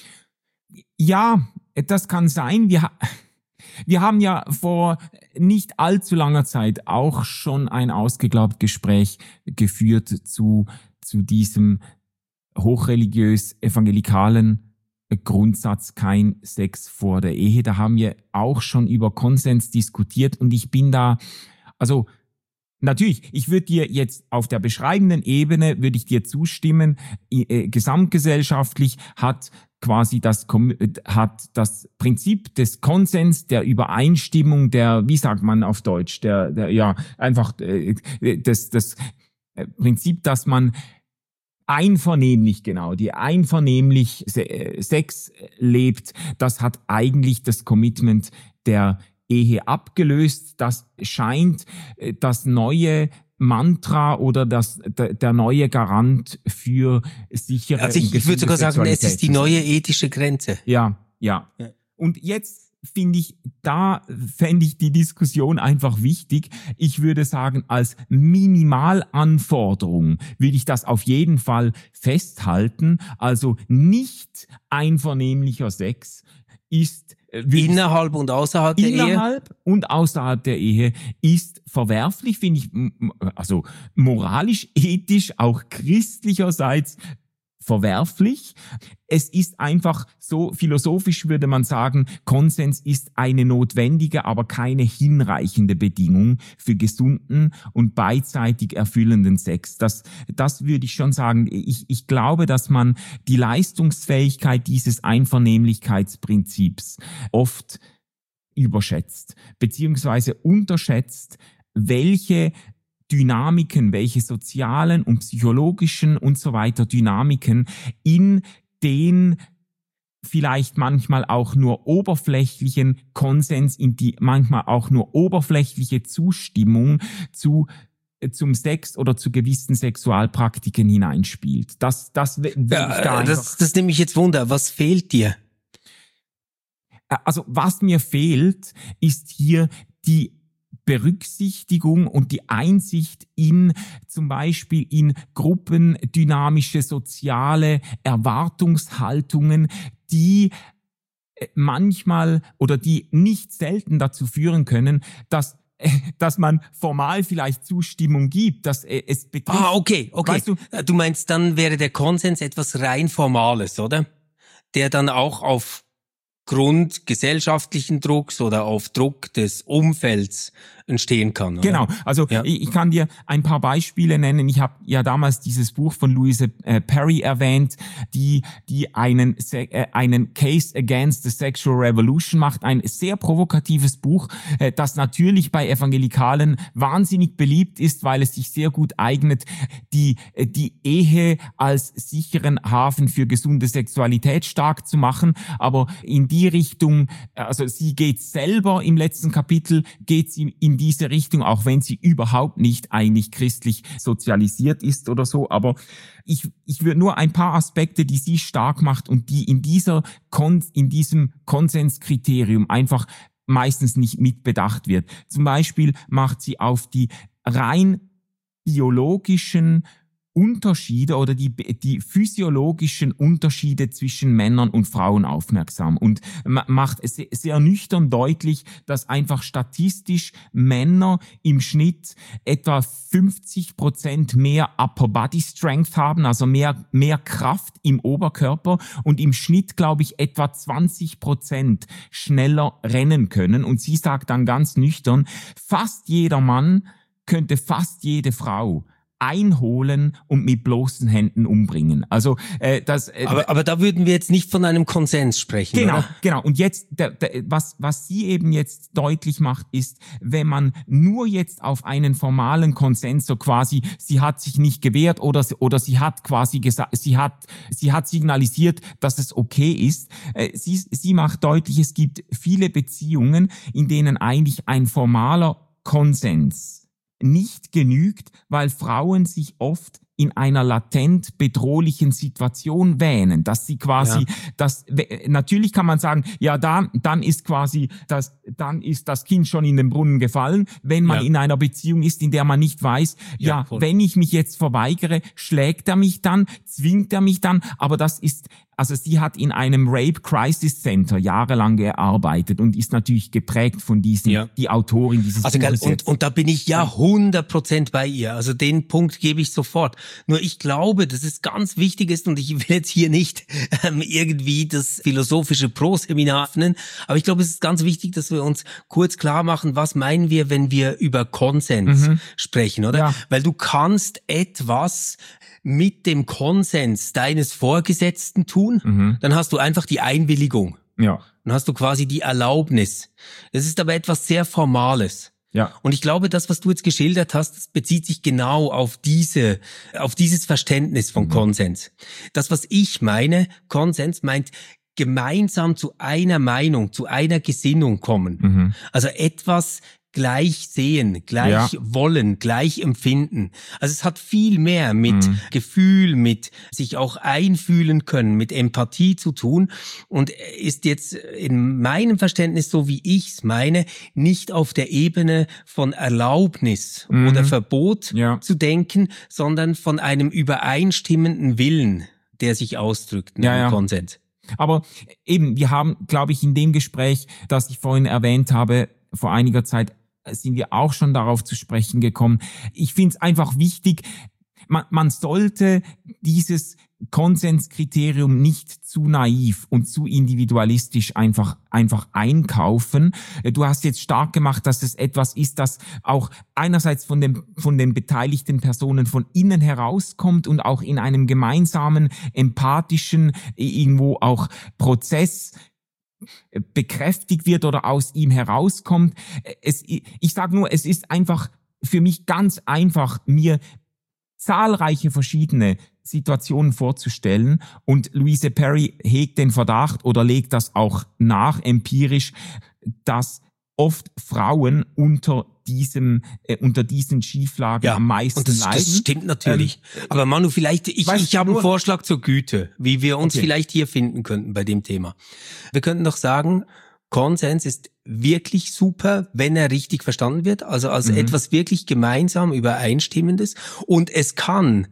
Ja, das kann sein. Wir, wir haben ja vor nicht allzu langer Zeit auch schon ein ausgeglaubt Gespräch geführt zu, zu diesem hochreligiös evangelikalen Grundsatz kein Sex vor der Ehe. Da haben wir auch schon über Konsens diskutiert und ich bin da, also natürlich, ich würde dir jetzt auf der beschreibenden Ebene, würde ich dir zustimmen, äh, gesamtgesellschaftlich hat quasi das, hat das Prinzip des Konsens, der Übereinstimmung, der, wie sagt man auf Deutsch, der, der ja, einfach äh, das, das Prinzip, dass man einvernehmlich, genau, die einvernehmlich Sex lebt, das hat eigentlich das Commitment der Ehe abgelöst. Das scheint das neue Mantra oder das, der, der neue Garant für sichere Also ich, ich würde sogar sagen, es ist die neue ethische Grenze. Ja, ja. ja. Und jetzt finde ich, da fände ich die Diskussion einfach wichtig. Ich würde sagen, als Minimalanforderung würde ich das auf jeden Fall festhalten. Also nicht einvernehmlicher Sex ist innerhalb und außerhalb der Ehe? Innerhalb und außerhalb der Ehe ist verwerflich, finde ich, also moralisch, ethisch, auch christlicherseits verwerflich. Es ist einfach so, philosophisch würde man sagen, Konsens ist eine notwendige, aber keine hinreichende Bedingung für gesunden und beidseitig erfüllenden Sex. Das, das würde ich schon sagen. Ich, ich glaube, dass man die Leistungsfähigkeit dieses Einvernehmlichkeitsprinzips oft überschätzt, beziehungsweise unterschätzt, welche Dynamiken, welche sozialen und psychologischen und so weiter Dynamiken in den vielleicht manchmal auch nur oberflächlichen Konsens, in die manchmal auch nur oberflächliche Zustimmung zu zum Sex oder zu gewissen Sexualpraktiken hineinspielt. Das, das, ja, da das, das nimmt mich jetzt Wunder. Was fehlt dir? Also was mir fehlt, ist hier die Berücksichtigung und die Einsicht in zum Beispiel in gruppendynamische soziale Erwartungshaltungen, die manchmal oder die nicht selten dazu führen können, dass dass man formal vielleicht Zustimmung gibt, dass es betrifft. Ah, okay, okay. Weißt du, du meinst, dann wäre der Konsens etwas rein Formales, oder? Der dann auch auf Grund gesellschaftlichen Drucks oder auf Druck des Umfelds entstehen kann. Oder? Genau, also ja. ich, ich kann dir ein paar Beispiele nennen. Ich habe ja damals dieses Buch von Louise äh, Perry erwähnt, die die einen äh, einen Case Against the Sexual Revolution macht. Ein sehr provokatives Buch, äh, das natürlich bei Evangelikalen wahnsinnig beliebt ist, weil es sich sehr gut eignet, die äh, die Ehe als sicheren Hafen für gesunde Sexualität stark zu machen. Aber in die Richtung, also sie geht selber im letzten Kapitel, geht sie in diese Richtung, auch wenn sie überhaupt nicht eigentlich christlich sozialisiert ist oder so. Aber ich, ich würde nur ein paar Aspekte, die sie stark macht und die in dieser Kon- in diesem Konsenskriterium einfach meistens nicht mitbedacht wird. Zum Beispiel macht sie auf die rein biologischen Unterschiede oder die, die physiologischen Unterschiede zwischen Männern und Frauen aufmerksam und macht sehr, sehr nüchtern deutlich, dass einfach statistisch Männer im Schnitt etwa fünfzig Prozent mehr Upper Body Strength haben, also mehr, mehr Kraft im Oberkörper und im Schnitt, glaube ich, etwa zwanzig Prozent schneller rennen können. Und sie sagt dann ganz nüchtern, fast jeder Mann könnte fast jede Frau einholen und mit bloßen Händen umbringen. Also äh, das. Äh, aber, aber da würden wir jetzt nicht von einem Konsens sprechen. Genau, oder? genau. Und jetzt, der, der, was was sie eben jetzt deutlich macht, ist, wenn man nur jetzt auf einen formalen Konsens, so quasi, sie hat sich nicht gewehrt oder oder sie hat quasi gesagt, sie hat sie hat signalisiert, dass es okay ist. Äh, sie sie macht deutlich, es gibt viele Beziehungen, in denen eigentlich ein formaler Konsens nicht genügt, weil Frauen sich oft in einer latent bedrohlichen Situation wähnen, dass sie quasi, ja. das natürlich kann man sagen, ja, dann dann ist quasi das, dann ist das Kind schon in den Brunnen gefallen, wenn man ja. in einer Beziehung ist, in der man nicht weiß, ja, ja wenn ich mich jetzt verweigere, schlägt er mich dann, zwingt er mich dann, aber das ist Also sie hat in einem Rape Crisis Center jahrelang gearbeitet und ist natürlich geprägt von diesen, ja. die Autorin dieses also Buches. Und, und da bin ich ja hundert Prozent bei ihr. Also den Punkt gebe ich sofort. Nur ich glaube, dass es ganz wichtig ist und ich will jetzt hier nicht ähm, irgendwie das philosophische Pro-Seminar öffnen, aber ich glaube, es ist ganz wichtig, dass wir uns kurz klar machen, was meinen wir, wenn wir über Konsens mhm. sprechen, oder? Ja. Weil du kannst etwas mit dem Konsens deines Vorgesetzten tun, mhm. dann hast du einfach die Einwilligung. Ja. Dann hast du quasi die Erlaubnis. Das ist aber etwas sehr Formales. Ja. Und ich glaube, das, was du jetzt geschildert hast, das bezieht sich genau auf diese, auf dieses Verständnis von mhm. Konsens. Das, was ich meine, Konsens meint gemeinsam zu einer Meinung, zu einer Gesinnung kommen. Mhm. Also etwas gleich sehen, gleich Ja. wollen, gleich empfinden. Also es hat viel mehr mit Mhm. Gefühl, mit sich auch einfühlen können, mit Empathie zu tun und ist jetzt in meinem Verständnis, so wie ich es meine, nicht auf der Ebene von Erlaubnis Mhm. oder Verbot Ja. zu denken, sondern von einem übereinstimmenden Willen, der sich ausdrückt in Ja, einem ja. Konsens. Aber eben, wir haben, glaube ich, in dem Gespräch, das ich vorhin erwähnt habe, vor einiger Zeit, sind wir auch schon darauf zu sprechen gekommen. Ich finde es einfach wichtig, man, man sollte dieses Konsenskriterium nicht zu naiv und zu individualistisch einfach, einfach einkaufen. Du hast jetzt stark gemacht, dass es etwas ist, das auch einerseits von den, von den beteiligten Personen von innen herauskommt und auch in einem gemeinsamen, empathischen, irgendwo auch Prozess bekräftigt wird oder aus ihm herauskommt. Es, ich sage nur, es ist einfach für mich ganz einfach, mir zahlreiche verschiedene Situationen vorzustellen und Louise Perry hegt den Verdacht oder legt das auch nach empirisch, dass oft Frauen unter diesem äh, unter diesen Schieflagen Ja, am meisten und das, leiden. das stimmt natürlich. Ähm, Aber Manu, vielleicht, ich, weißt ich du, habe einen nur- Vorschlag zur Güte, wie wir uns Okay. vielleicht hier finden könnten bei dem Thema. Wir könnten doch sagen, Konsens ist wirklich super, wenn er richtig verstanden wird, also als Mhm. etwas wirklich gemeinsam Übereinstimmendes. Und es kann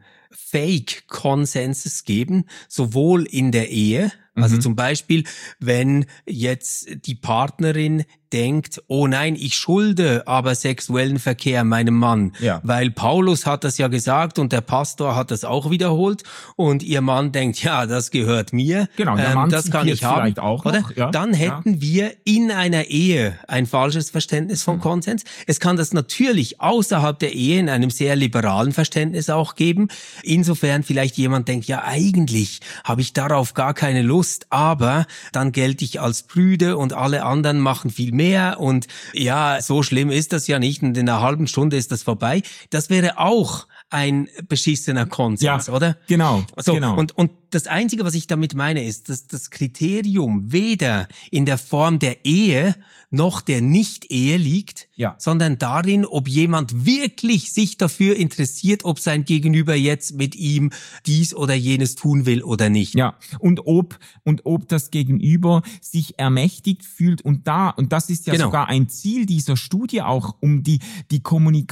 Fake-Consensus geben, sowohl in der Ehe, also Mhm. zum Beispiel, wenn jetzt die Partnerin denkt, oh nein, ich schulde aber sexuellen Verkehr meinem Mann, Ja. weil Paulus hat das ja gesagt und der Pastor hat das auch wiederholt und ihr Mann denkt, ja, das gehört mir, Genau, der ähm, Mann das kann zitiert ich haben, vielleicht auch oder? noch, ja, Dann ja. hätten wir in einer Ehe ein falsches Verständnis von Konsens. Es kann das natürlich außerhalb der Ehe in einem sehr liberalen Verständnis auch geben. Insofern vielleicht jemand denkt, ja, eigentlich habe ich darauf gar keine Lust, aber dann gelte ich als prüde und alle anderen machen viel mehr und ja, so schlimm ist das ja nicht und in einer halben Stunde ist das vorbei. Das wäre auch ein beschissener Konsens, Ja, oder? genau, So, genau. und, und das Einzige, was ich damit meine, ist, dass das Kriterium weder in der Form der Ehe noch der Nicht-Ehe liegt, Ja. sondern darin, ob jemand wirklich sich dafür interessiert, ob sein Gegenüber jetzt mit ihm dies oder jenes tun will oder nicht. Ja, und ob, und ob das Gegenüber sich ermächtigt fühlt und da, und das ist ja Genau. sogar ein Ziel dieser Studie auch, um die, die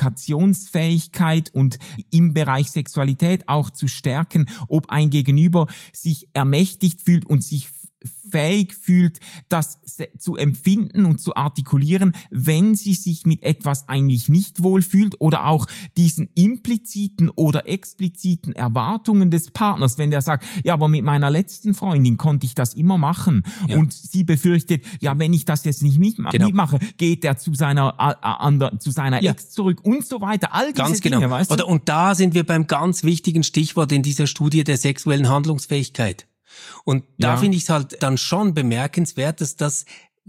Kommunikationsfähigkeit und im Bereich Sexualität auch zu stärken, ob ein Gegenüber sich ermächtigt fühlt und sich fähig fühlt, das zu empfinden und zu artikulieren, wenn sie sich mit etwas eigentlich nicht wohlfühlt oder auch diesen impliziten oder expliziten Erwartungen des Partners, wenn der sagt, ja, aber mit meiner letzten Freundin konnte ich das immer machen Ja. und sie befürchtet, ja, wenn ich das jetzt nicht mitma- Genau. mitmache, geht er zu seiner, äh, ander, zu seiner Ja. Ex zurück und so weiter. All diese Ganz genau. Dinge, weißt du? Oder, und da sind wir beim ganz wichtigen Stichwort in dieser Studie der sexuellen Handlungsfähigkeit. Und da Ja. finde ich es halt dann schon bemerkenswert, dass das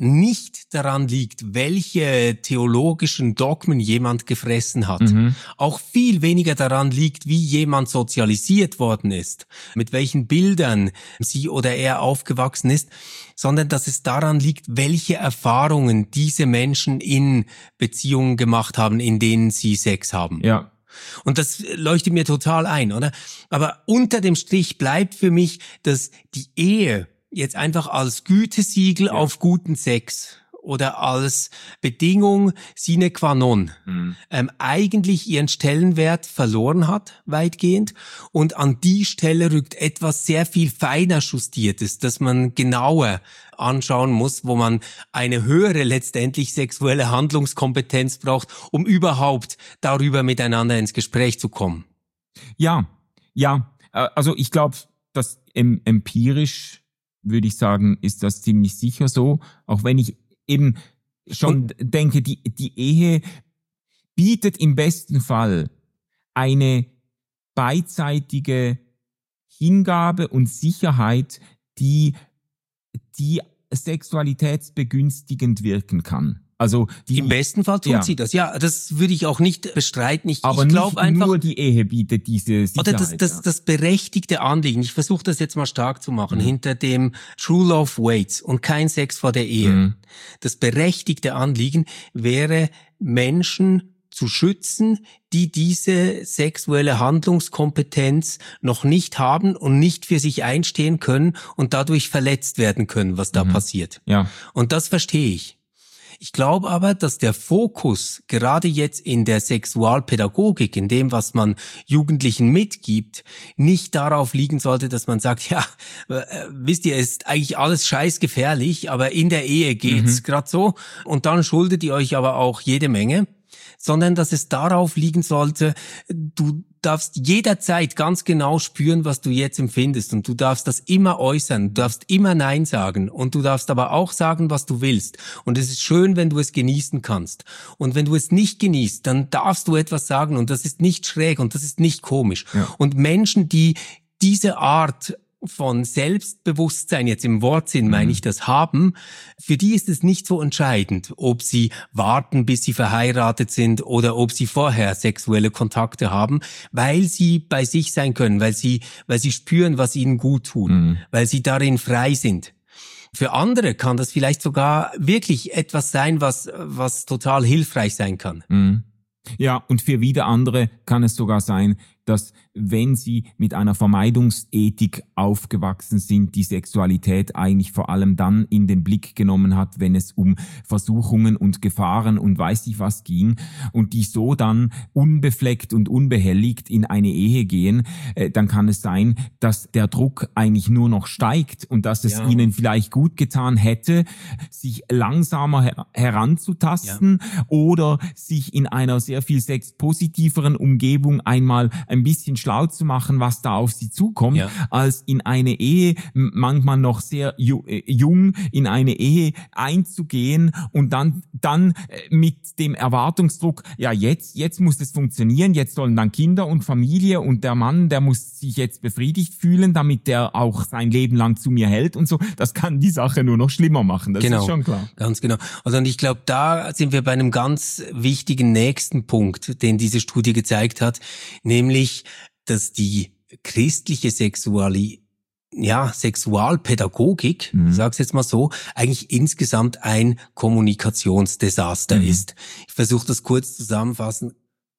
nicht daran liegt, welche theologischen Dogmen jemand gefressen hat. Mhm. Auch viel weniger daran liegt, wie jemand sozialisiert worden ist, mit welchen Bildern sie oder er aufgewachsen ist, sondern dass es daran liegt, welche Erfahrungen diese Menschen in Beziehungen gemacht haben, in denen sie Sex haben. Ja. Und das leuchtet mir total ein, oder? Aber unter dem Strich bleibt für mich, dass die Ehe jetzt einfach als Gütesiegel Ja. auf guten Sex oder als Bedingung sine qua non Mhm. ähm, eigentlich ihren Stellenwert verloren hat, weitgehend. Und an die Stelle rückt etwas sehr viel feiner Justiertes, das man genauer anschauen muss, wo man eine höhere letztendlich sexuelle Handlungskompetenz braucht, um überhaupt darüber miteinander ins Gespräch zu kommen. Ja, ja. Äh, Also ich glaube, dass em- empirisch, würde ich sagen, ist das ziemlich sicher so. Auch wenn ich eben schon Und- denke, die, die Ehe bietet im besten Fall eine beidseitige Hingabe und Sicherheit, die, die sexualitätsbegünstigend wirken kann. Also die, im besten Fall tut ja. sie das. Ja, das würde ich auch nicht bestreiten. Ich, aber ich nicht glaube einfach, nur die Ehe bietet diese Sicherheit. Oder das, das, ja. das berechtigte Anliegen. Ich versuche das jetzt mal stark zu machen. Mhm. Hinter dem True Love waits und kein Sex vor der Ehe. Mhm. Das berechtigte Anliegen wäre, Menschen zu schützen, die diese sexuelle Handlungskompetenz noch nicht haben und nicht für sich einstehen können und dadurch verletzt werden können, was da Mhm. passiert. Ja. Und das verstehe ich. Ich glaube aber, dass der Fokus gerade jetzt in der Sexualpädagogik, in dem, was man Jugendlichen mitgibt, nicht darauf liegen sollte, dass man sagt, ja, äh, wisst ihr, es ist eigentlich alles scheißgefährlich, aber in der Ehe geht's Mhm. gerade so und dann schuldet ihr euch aber auch jede Menge, sondern dass es darauf liegen sollte, du darfst jederzeit ganz genau spüren, was du jetzt empfindest und du darfst das immer äußern, du darfst immer Nein sagen und du darfst aber auch sagen, was du willst und es ist schön, wenn du es genießen kannst und wenn du es nicht genießt, dann darfst du etwas sagen und das ist nicht schräg und das ist nicht komisch. Ja. Und Menschen, die diese Art von Selbstbewusstsein, jetzt im Wortsinn meine Mhm. ich das, haben, für die ist es nicht so entscheidend, ob sie warten, bis sie verheiratet sind oder ob sie vorher sexuelle Kontakte haben, weil sie bei sich sein können, weil sie, weil sie spüren, was ihnen gut tut, Mhm. weil sie darin frei sind. Für andere kann das vielleicht sogar wirklich etwas sein, was, was total hilfreich sein kann. Mhm. Ja, und für wieder andere kann es sogar sein, dass wenn sie mit einer Vermeidungsethik aufgewachsen sind, die Sexualität eigentlich vor allem dann in den Blick genommen hat, wenn es um Versuchungen und Gefahren und weiß nicht was ging und die so dann unbefleckt und unbehelligt in eine Ehe gehen, äh, dann kann es sein, dass der Druck eigentlich nur noch steigt und dass es Ja. ihnen vielleicht gut getan hätte, sich langsamer her- heranzutasten oder sich in einer sehr viel sexpositiveren Umgebung einmal ein bisschen schlau zu machen, was da auf sie zukommt, Ja. als in eine Ehe, m- manchmal noch sehr ju- äh, jung, in eine Ehe einzugehen und dann dann äh, mit dem Erwartungsdruck, ja jetzt, jetzt muss es funktionieren, jetzt sollen dann Kinder und Familie und der Mann, der muss sich jetzt befriedigt fühlen, damit der auch sein Leben lang zu mir hält und so. Das kann die Sache nur noch schlimmer machen, das Genau. ist schon klar. Ganz genau. Also und ich glaube, da sind wir bei einem ganz wichtigen nächsten Punkt, den diese Studie gezeigt hat, nämlich, dass die christliche Sexuali ja, Sexualpädagogik, Mhm. ich sag's jetzt mal so, eigentlich insgesamt ein Kommunikationsdesaster Mhm. ist. Ich versuche das kurz zusammenfassen.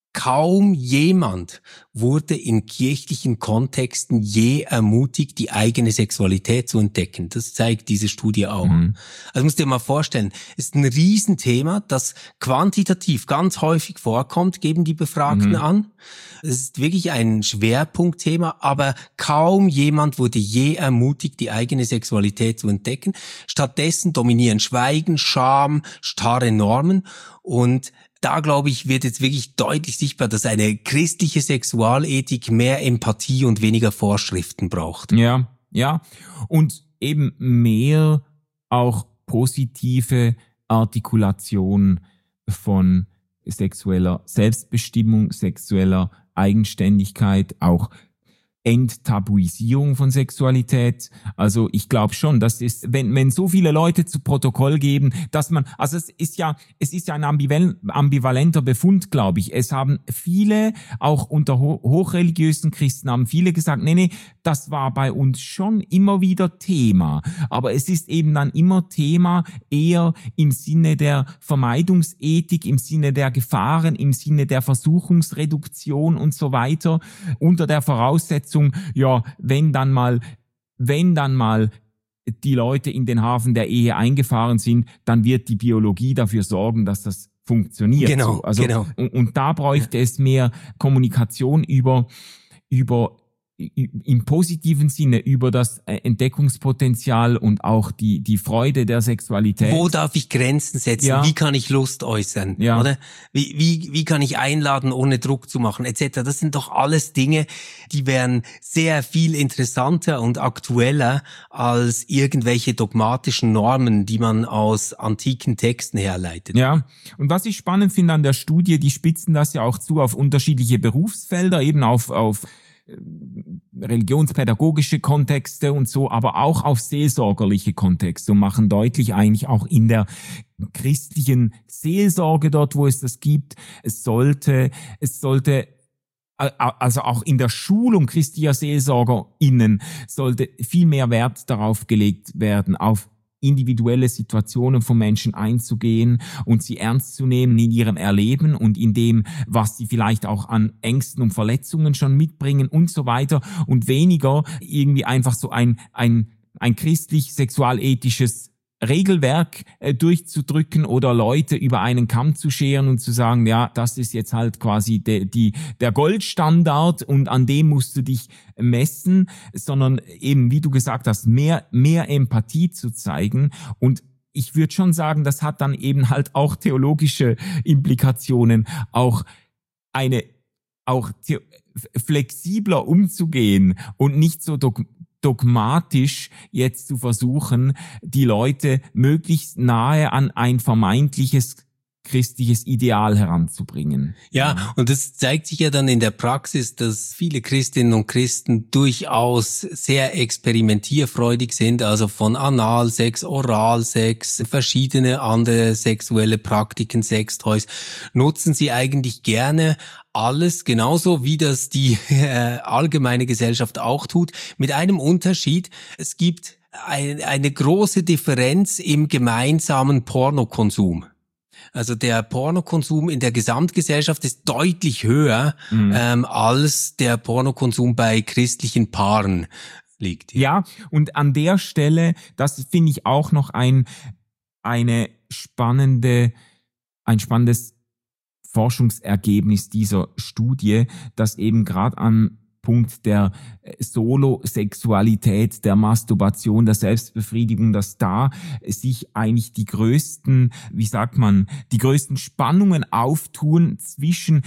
Kaum jemand wurde in kirchlichen Kontexten je ermutigt, die eigene Sexualität zu entdecken. Das zeigt diese Studie auch. Mhm. Also musst dir mal vorstellen, es ist ein Riesenthema, das quantitativ ganz häufig vorkommt, geben die Befragten Mhm. an. Es ist wirklich ein Schwerpunktthema, aber kaum jemand wurde je ermutigt, die eigene Sexualität zu entdecken. Stattdessen dominieren Schweigen, Scham, starre Normen und da, glaube ich, wird jetzt wirklich deutlich sichtbar, dass eine christliche Sexualethik mehr Empathie und weniger Vorschriften braucht. Ja, ja. Und eben mehr auch positive Artikulation von sexueller Selbstbestimmung, sexueller Eigenständigkeit, auch Enttabuisierung von Sexualität. Also ich glaube schon, das ist, wenn wenn so viele Leute zu Protokoll geben, dass man, also es ist ja, es ist ja ein ambival- ambivalenter Befund, glaube ich. Es haben viele, auch unter ho- hochreligiösen Christen, haben viele gesagt, nee, nee, das war bei uns schon immer wieder Thema. Aber es ist eben dann immer Thema eher im Sinne der Vermeidungsethik, im Sinne der Gefahren, im Sinne der Versuchungsreduktion und so weiter, unter der Voraussetzung, ja, wenn dann mal, wenn dann mal die Leute in den Hafen der Ehe eingefahren sind, dann wird die Biologie dafür sorgen, dass das funktioniert. Genau, so. Also, genau. Und, und da bräuchte es mehr Kommunikation über, über im positiven Sinne über das Entdeckungspotenzial und auch die die Freude der Sexualität. Wo darf ich Grenzen setzen? Ja. Wie kann ich Lust äußern? Ja. Oder? Wie, wie, wie kann ich einladen, ohne Druck zu machen, et cetera. Das sind doch alles Dinge, die wären sehr viel interessanter und aktueller als irgendwelche dogmatischen Normen, die man aus antiken Texten herleitet. Ja, und was ich spannend finde an der Studie, die spitzen das ja auch zu auf unterschiedliche Berufsfelder, eben auf auf religionspädagogische Kontexte und so, aber auch auf seelsorgerliche Kontexte und machen deutlich eigentlich auch in der christlichen Seelsorge dort, wo es das gibt. Es sollte, es sollte also auch in der Schulung christlicher SeelsorgerInnen sollte viel mehr Wert darauf gelegt werden, auf individuelle Situationen von Menschen einzugehen und sie ernst zu nehmen in ihrem Erleben und in dem, was sie vielleicht auch an Ängsten und Verletzungen schon mitbringen und so weiter und weniger irgendwie einfach so ein, ein, ein christlich-sexualethisches Regelwerk äh, durchzudrücken oder Leute über einen Kamm zu scheren und zu sagen, ja, das ist jetzt halt quasi de, die, der Goldstandard und an dem musst du dich messen, sondern eben, wie du gesagt hast, mehr, mehr Empathie zu zeigen. Und ich würde schon sagen, das hat dann eben halt auch theologische Implikationen, auch eine, auch the- flexibler umzugehen und nicht so dogmatisch dogmatisch jetzt zu versuchen, die Leute möglichst nahe an ein vermeintliches christliches Ideal heranzubringen. Ja, und das zeigt sich ja dann in der Praxis, dass viele Christinnen und Christen durchaus sehr experimentierfreudig sind, also von Analsex, Oralsex, verschiedene andere sexuelle Praktiken, Sextoys, nutzen sie eigentlich gerne alles, genauso wie das die äh, allgemeine Gesellschaft auch tut, mit einem Unterschied: Es gibt ein, eine große Differenz im gemeinsamen Pornokonsum. Also der Pornokonsum in der Gesamtgesellschaft ist deutlich höher mhm. ähm, als der Pornokonsum bei christlichen Paaren liegt. Ja, und an der Stelle, das finde ich auch noch ein eine spannende, ein spannendes Forschungsergebnis dieser Studie, dass eben gerade am Punkt der Solosexualität, der Masturbation, der Selbstbefriedigung, dass da sich eigentlich die größten, wie sagt man, die größten Spannungen auftun zwischen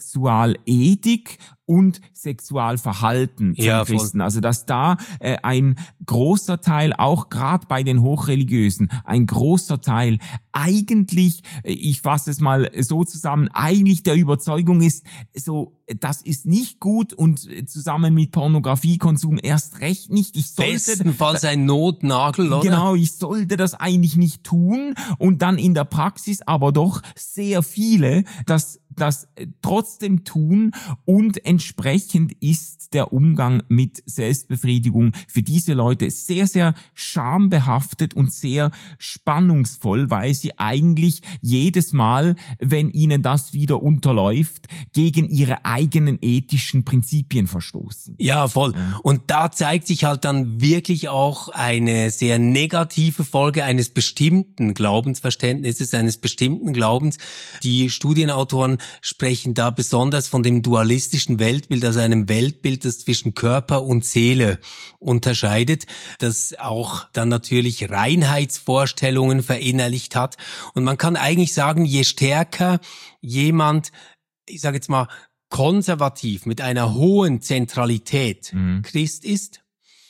Sexualethik und Sexualverhalten von ja, Christen. Also dass da äh, ein großer Teil, auch gerade bei den Hochreligiösen, ein großer Teil eigentlich, ich fasse es mal so zusammen, eigentlich der Überzeugung ist, so das ist nicht gut und zusammen mit Pornografiekonsum erst recht nicht. Ich sollte bestenfalls ein Notnagel, oder? Genau, ich sollte das eigentlich nicht tun und dann in der Praxis aber doch sehr viele, das das trotzdem tun und entsprechend ist der Umgang mit Selbstbefriedigung für diese Leute sehr, sehr schambehaftet und sehr spannungsvoll, weil sie eigentlich jedes Mal, wenn ihnen das wieder unterläuft, gegen ihre eigenen ethischen Prinzipien verstoßen. Ja, voll. Und da zeigt sich halt dann wirklich auch eine sehr negative Folge eines bestimmten Glaubensverständnisses, eines bestimmten Glaubens. Die Studienautoren sprechen da besonders von dem dualistischen Weltbild, also einem Weltbild, das zwischen Körper und Seele unterscheidet, das auch dann natürlich Reinheitsvorstellungen verinnerlicht hat. Und man kann eigentlich sagen, je stärker jemand, ich sage jetzt mal, konservativ mit einer hohen Zentralität mhm. Christ ist,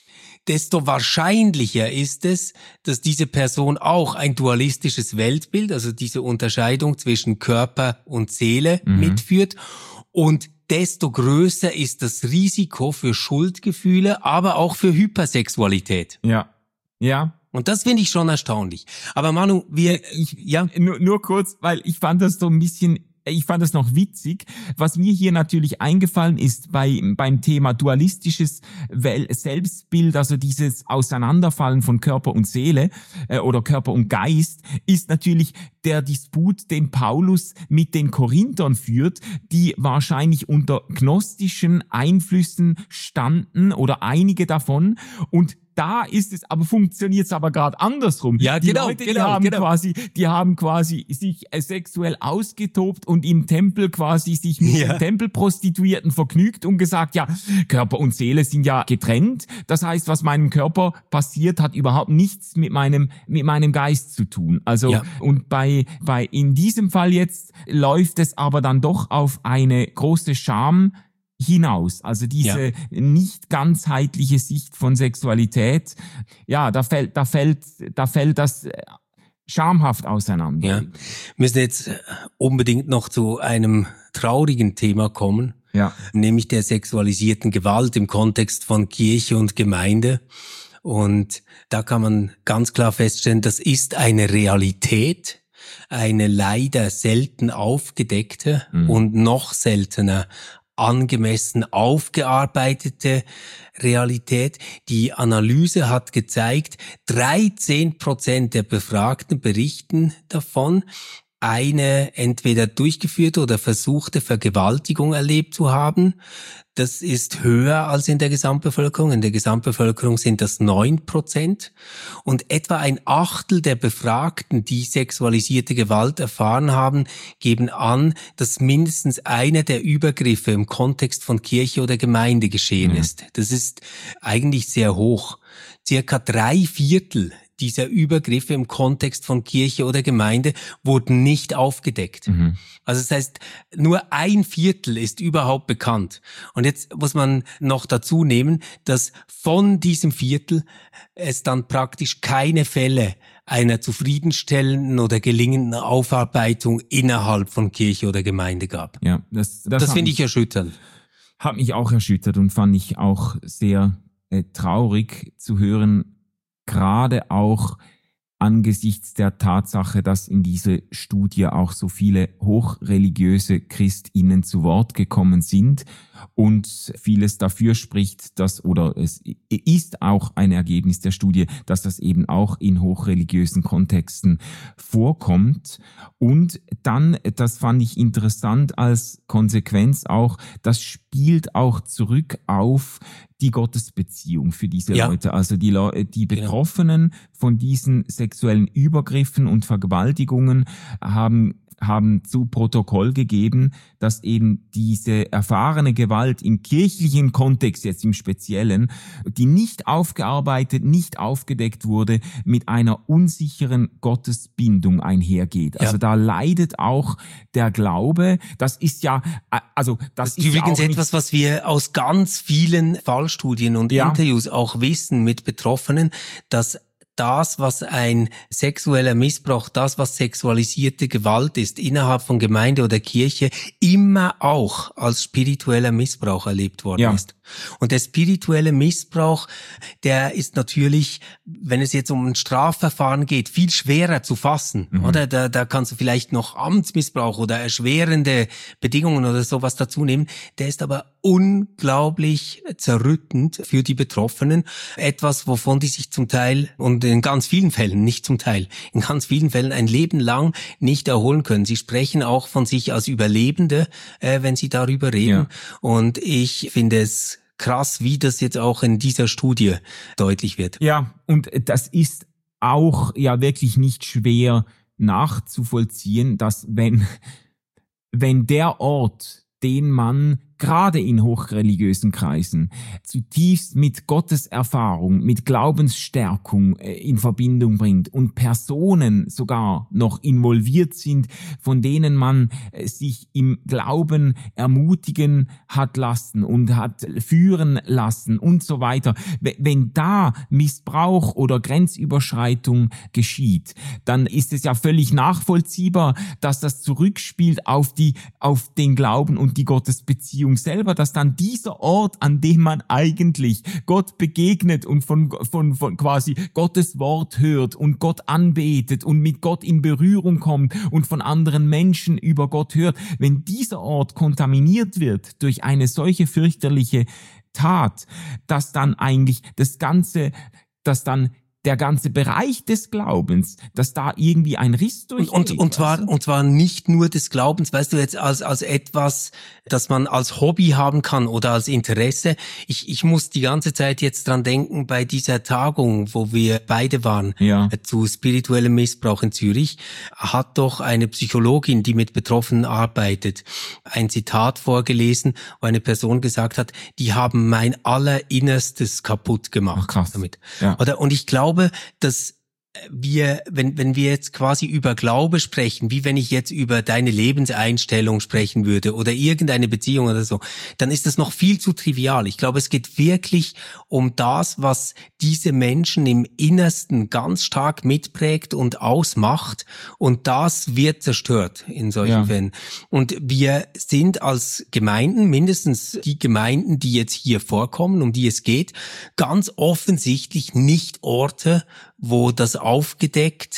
desto wahrscheinlicher ist es, dass diese Person auch ein dualistisches Weltbild, also diese Unterscheidung zwischen Körper und Seele mhm. mitführt, und desto größer ist das Risiko für Schuldgefühle, aber auch für Hypersexualität. Ja, ja. Und das finde ich schon erstaunlich. Aber Manu, wir, ich, ja, nur, nur kurz, weil ich fand das so ein bisschen Ich fand das noch witzig. Was mir hier natürlich eingefallen ist bei beim Thema dualistisches Selbstbild, also dieses Auseinanderfallen von Körper und Seele äh, oder Körper und Geist, ist natürlich der Disput, den Paulus mit den Korinthern führt, die wahrscheinlich unter gnostischen Einflüssen standen oder einige davon, und da ist es, aber funktioniert es aber gerade andersrum. Ja, die genau, Leute, genau, die haben genau. quasi, die haben quasi sich äh, sexuell ausgetobt und im Tempel quasi sich mit ja. den Tempelprostituierten vergnügt und gesagt, ja, Körper und Seele sind ja getrennt. Das heißt, was meinem Körper passiert, hat überhaupt nichts mit meinem mit meinem Geist zu tun. Also ja. und bei bei in diesem Fall jetzt läuft es aber dann doch auf eine große Scham hinaus. Also diese ja. nicht ganzheitliche Sicht von Sexualität, ja, da fällt, da fällt, da fällt das schamhaft auseinander. Ja. Wir müssen jetzt unbedingt noch zu einem traurigen Thema kommen, ja. nämlich der sexualisierten Gewalt im Kontext von Kirche und Gemeinde. Und da kann man ganz klar feststellen, das ist eine Realität. eine leider selten aufgedeckte mhm. und noch seltener angemessen aufgearbeitete Realität. Die Analyse hat gezeigt, dreizehn Prozent der Befragten berichten davon, eine entweder durchgeführte oder versuchte Vergewaltigung erlebt zu haben. Das ist höher als in der Gesamtbevölkerung. In der Gesamtbevölkerung sind das neun Prozent. Und etwa ein Achtel der Befragten, die sexualisierte Gewalt erfahren haben, geben an, dass mindestens einer der Übergriffe im Kontext von Kirche oder Gemeinde geschehen mhm. ist. Das ist eigentlich sehr hoch. Circa drei Viertel dieser Übergriffe im Kontext von Kirche oder Gemeinde wurden nicht aufgedeckt. Mhm. Also das heißt, nur ein Viertel ist überhaupt bekannt. Und jetzt muss man noch dazu nehmen, dass von diesem Viertel es dann praktisch keine Fälle einer zufriedenstellenden oder gelingenden Aufarbeitung innerhalb von Kirche oder Gemeinde gab. Ja, das, das, das finde ich erschütternd. Hat mich auch erschüttert und fand ich auch sehr äh, traurig zu hören, gerade auch angesichts der Tatsache, dass in diese Studie auch so viele hochreligiöse ChristInnen zu Wort gekommen sind und vieles dafür spricht, dass, oder es ist auch ein Ergebnis der Studie, dass das eben auch in hochreligiösen Kontexten vorkommt. Und dann, das fand ich interessant als Konsequenz auch, das spielt auch zurück auf die Gottesbeziehung für diese ja. Leute. Also die, Le- die Betroffenen genau. von diesen sexuellen Übergriffen und Vergewaltigungen haben haben zu Protokoll gegeben, dass eben diese erfahrene Gewalt im kirchlichen Kontext, jetzt im Speziellen, die nicht aufgearbeitet, nicht aufgedeckt wurde, mit einer unsicheren Gottesbindung einhergeht. Ja. Also da leidet auch der Glaube. Das ist ja, also das, das ist, ist übrigens ja auch etwas, was wir aus ganz vielen Fallstudien und ja. Interviews auch wissen mit Betroffenen, dass das, was ein sexueller Missbrauch, das, was sexualisierte Gewalt ist, innerhalb von Gemeinde oder Kirche, immer auch als spiritueller Missbrauch erlebt worden ja. ist. Und der spirituelle Missbrauch, der ist natürlich, wenn es jetzt um ein Strafverfahren geht, viel schwerer zu fassen. Mhm. Oder da, da kannst du vielleicht noch Amtsmissbrauch oder erschwerende Bedingungen oder sowas dazu nehmen. Der ist aber unglaublich zerrüttend für die Betroffenen. Etwas, wovon die sich zum Teil und in ganz vielen Fällen, nicht zum Teil, in ganz vielen Fällen ein Leben lang nicht erholen können. Sie sprechen auch von sich als Überlebende, äh, wenn sie darüber reden. Ja. Und ich finde es krass, wie das jetzt auch in dieser Studie deutlich wird. Ja, und das ist auch ja wirklich nicht schwer nachzuvollziehen, dass wenn, wenn der Ort, den man gerade in hochreligiösen Kreisen zutiefst mit Gotteserfahrung, mit Glaubensstärkung in Verbindung bringt und Personen sogar noch involviert sind, von denen man sich im Glauben ermutigen hat lassen und hat führen lassen und so weiter. Wenn da Missbrauch oder Grenzüberschreitung geschieht, dann ist es ja völlig nachvollziehbar, dass das zurückspielt auf die, auf den Glauben und die Gottesbeziehung selber, dass dann dieser Ort, an dem man eigentlich Gott begegnet und von, von, von quasi Gottes Wort hört und Gott anbetet und mit Gott in Berührung kommt und von anderen Menschen über Gott hört, wenn dieser Ort kontaminiert wird durch eine solche fürchterliche Tat, dass dann eigentlich das Ganze, dass dann der ganze Bereich des Glaubens, dass da irgendwie ein Riss durchgeht. Und, und, und zwar, und zwar nicht nur des Glaubens, weißt du, jetzt als, als etwas, das man als Hobby haben kann oder als Interesse. Ich, ich muss die ganze Zeit jetzt dran denken, bei dieser Tagung, wo wir beide waren, ja. zu spirituellem Missbrauch in Zürich, hat doch eine Psychologin, die mit Betroffenen arbeitet, ein Zitat vorgelesen, wo eine Person gesagt hat, die haben mein Allerinnerstes kaputt gemacht. Ach, krass. Damit. Ja. Oder, und ich glaube, dass wir, wenn, wenn wir jetzt quasi über Glaube sprechen, wie wenn ich jetzt über deine Lebenseinstellung sprechen würde oder irgendeine Beziehung oder so, dann ist das noch viel zu trivial. Ich glaube, es geht wirklich um das, was diese Menschen im Innersten ganz stark mitprägt und ausmacht, und das wird zerstört in solchen ja. Fällen. Und wir sind als Gemeinden, mindestens die Gemeinden, die jetzt hier vorkommen, um die es geht, ganz offensichtlich nicht Orte, wo das aufgedeckt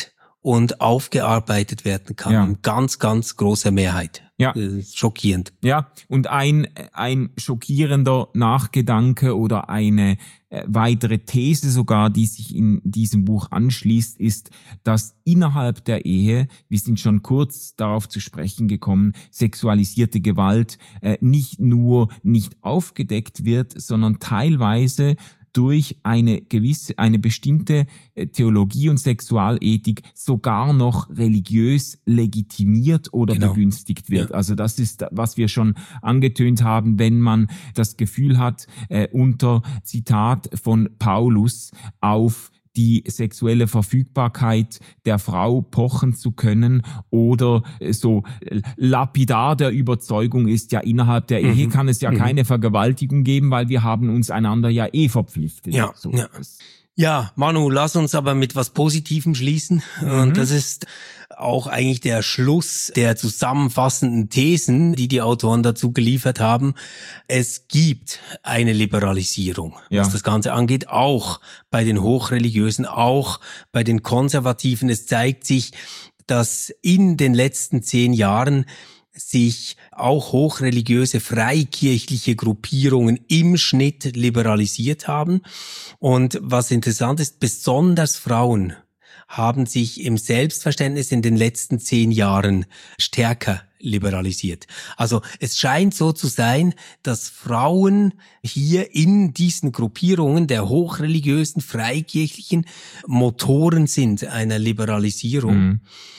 und aufgearbeitet werden kann. Ja. In ganz, ganz großer Mehrheit. Ja. Das ist schockierend. Ja, und ein, ein schockierender Nachgedanke oder eine äh, weitere These sogar, die sich in diesem Buch anschließt, ist, dass innerhalb der Ehe, wir sind schon kurz darauf zu sprechen gekommen, sexualisierte Gewalt äh, nicht nur nicht aufgedeckt wird, sondern teilweise durch eine gewisse, eine bestimmte Theologie und Sexualethik sogar noch religiös legitimiert oder Genau. begünstigt wird. Ja. Also das ist, was wir schon angetönt haben, wenn man das Gefühl hat, äh, unter Zitat von Paulus auf die sexuelle Verfügbarkeit der Frau pochen zu können oder so lapidar der Überzeugung ist, ja, innerhalb der Ehe Mhm. kann es ja Mhm. keine Vergewaltigung geben, weil wir haben uns einander ja eh verpflichtet. Ja, so. ja. Ja, Manu, lass uns aber mit was Positivem schließen. Und das ist auch eigentlich der Schluss der zusammenfassenden Thesen, die die Autoren dazu geliefert haben. Es gibt eine Liberalisierung, Ja. was das Ganze angeht, auch bei den Hochreligiösen, auch bei den Konservativen. Es zeigt sich, dass in den letzten zehn Jahren sich auch hochreligiöse freikirchliche Gruppierungen im Schnitt liberalisiert haben. Und was interessant ist, besonders Frauen haben sich im Selbstverständnis in den letzten zehn Jahren stärker liberalisiert. Also es scheint so zu sein, dass Frauen hier in diesen Gruppierungen der hochreligiösen, freikirchlichen Motoren sind einer Liberalisierung. Mhm.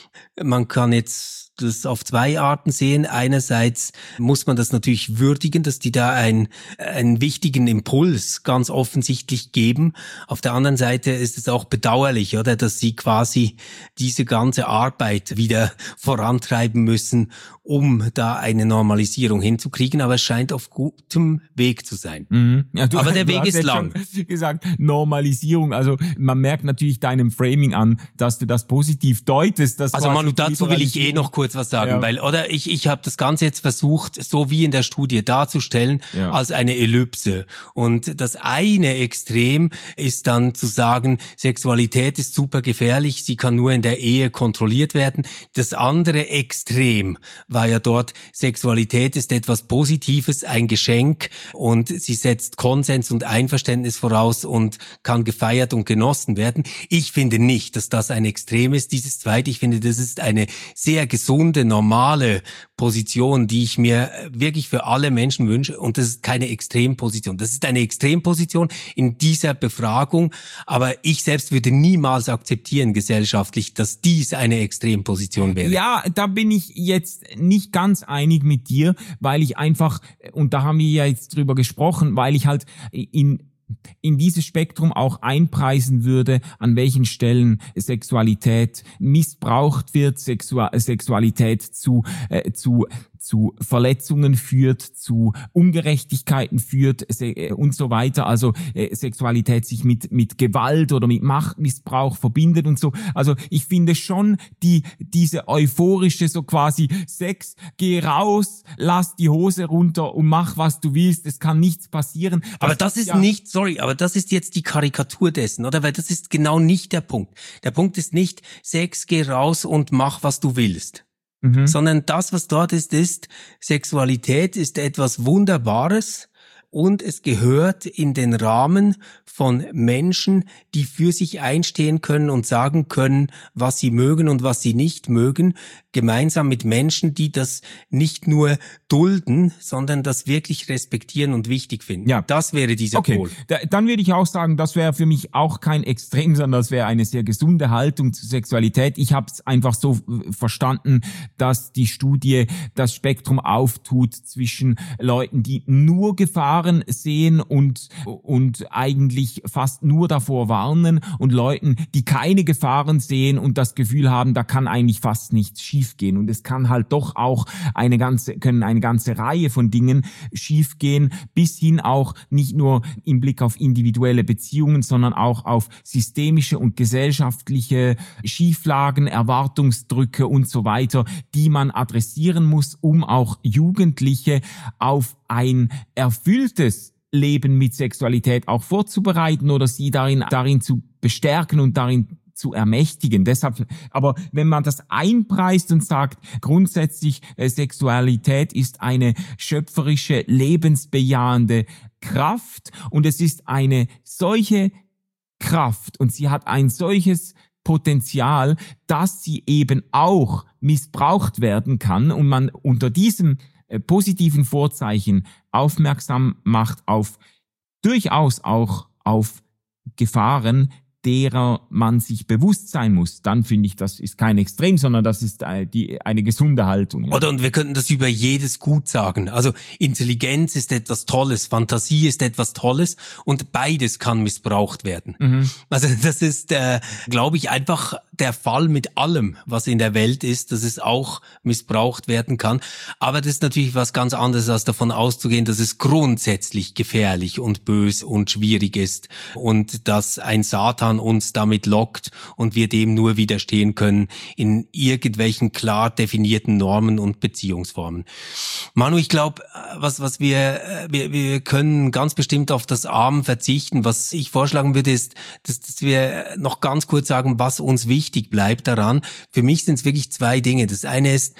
Man kann jetzt das auf zwei Arten sehen. Einerseits muss man das natürlich würdigen, dass die da einen, einen wichtigen Impuls ganz offensichtlich geben. Auf der anderen Seite ist es auch bedauerlich, oder, dass sie quasi diese ganze Arbeit wieder vorantreiben müssen, um da eine Normalisierung hinzukriegen. Aber es scheint auf gutem Weg zu sein. Mhm. Ja, du, Aber der du Weg hast ist jetzt lang. schon gesagt, Normalisierung. Also man merkt natürlich deinem Framing an, dass du das positiv deutest. Dass Also quasi Manu, die dazu will ich eh Liberalisierung- noch kurz was sagen, Ja. weil, oder ich ich habe das Ganze jetzt versucht, so wie in der Studie darzustellen, Ja. als eine Ellipse. Und das eine Extrem ist dann zu sagen, Sexualität ist super gefährlich, sie kann nur in der Ehe kontrolliert werden. Das andere Extrem war ja dort, Sexualität ist etwas Positives, ein Geschenk und sie setzt Konsens und Einverständnis voraus und kann gefeiert und genossen werden. Ich finde nicht, dass das ein Extrem ist, dieses zweite. Ich finde, das ist eine sehr gesunde, normale Position, die ich mir wirklich für alle Menschen wünsche. Und das ist keine Extremposition. Das ist eine Extremposition in dieser Befragung. Aber ich selbst würde niemals akzeptieren, gesellschaftlich, dass dies eine Extremposition wäre. Ja, da bin ich jetzt nicht ganz einig mit dir, weil ich einfach, und da haben wir ja jetzt drüber gesprochen, weil ich halt in in dieses Spektrum auch einpreisen würde, an welchen Stellen Sexualität missbraucht wird, Sexu- Sexualität zu äh, zu zu Verletzungen führt, zu Ungerechtigkeiten führt se- und so weiter. Also äh, Sexualität sich mit mit Gewalt oder mit Machtmissbrauch verbindet und so. Also ich finde schon die diese euphorische so quasi Sex, geh raus, lass die Hose runter und mach was du willst. Es kann nichts passieren. Aber das ist ja, nicht, sorry, aber das ist jetzt die Karikatur dessen, oder? Weil das ist genau nicht der Punkt. Der Punkt ist nicht, Sex, geh raus und mach, was du willst. Mhm. Sondern das, was dort ist, ist, Sexualität ist etwas Wunderbares und es gehört in den Rahmen von Menschen, die für sich einstehen können und sagen können, was sie mögen und was sie nicht mögen, gemeinsam mit Menschen, die das nicht nur dulden, sondern das wirklich respektieren und wichtig finden. Ja. Das wäre dieser Okay, Pol. da, dann würde ich auch sagen, das wäre für mich auch kein Extrem, sondern das wäre eine sehr gesunde Haltung zur Sexualität. Ich habe es einfach so äh, verstanden, dass die Studie das Spektrum auftut zwischen Leuten, die nur Gefahren sehen und und eigentlich fast nur davor warnen und Leuten, die keine Gefahren sehen und das Gefühl haben, da kann eigentlich fast nichts schiefgehen. Und es kann halt doch auch eine ganze, können eine ganze Reihe von Dingen schiefgehen, bis hin auch nicht nur im Blick auf individuelle Beziehungen, sondern auch auf systemische und gesellschaftliche Schieflagen, Erwartungsdrücke und so weiter, die man adressieren muss, um auch Jugendliche auf ein erfülltes Leben mit Sexualität auch vorzubereiten oder sie darin, darin zu bestärken und darin zu ermächtigen. Deshalb, aber wenn man das einpreist und sagt, grundsätzlich äh, Sexualität ist eine schöpferische, lebensbejahende Kraft und es ist eine solche Kraft und sie hat ein solches Potenzial, dass sie eben auch missbraucht werden kann und man unter diesem äh, positiven Vorzeichen aufmerksam macht auf durchaus auch auf Gefahren, derer man sich bewusst sein muss, dann finde ich, das ist kein Extrem, sondern das ist äh, die, eine gesunde Haltung. Ja. Oder und wir könnten das über jedes Gut sagen. Also Intelligenz ist etwas Tolles, Fantasie ist etwas Tolles und beides kann missbraucht werden. Mhm. Also das ist, äh, glaube ich, einfach der Fall mit allem, was in der Welt ist, dass es auch missbraucht werden kann. Aber das ist natürlich was ganz anderes, als davon auszugehen, dass es grundsätzlich gefährlich und bös und schwierig ist und dass ein Satan uns damit lockt und wir dem nur widerstehen können in irgendwelchen klar definierten Normen und Beziehungsformen. Manu, ich glaube, was was wir, wir wir können ganz bestimmt auf das Arm verzichten. Was ich vorschlagen würde, ist, dass, dass wir noch ganz kurz sagen, was uns wichtig bleibt daran. Für mich sind es wirklich zwei Dinge. Das eine ist,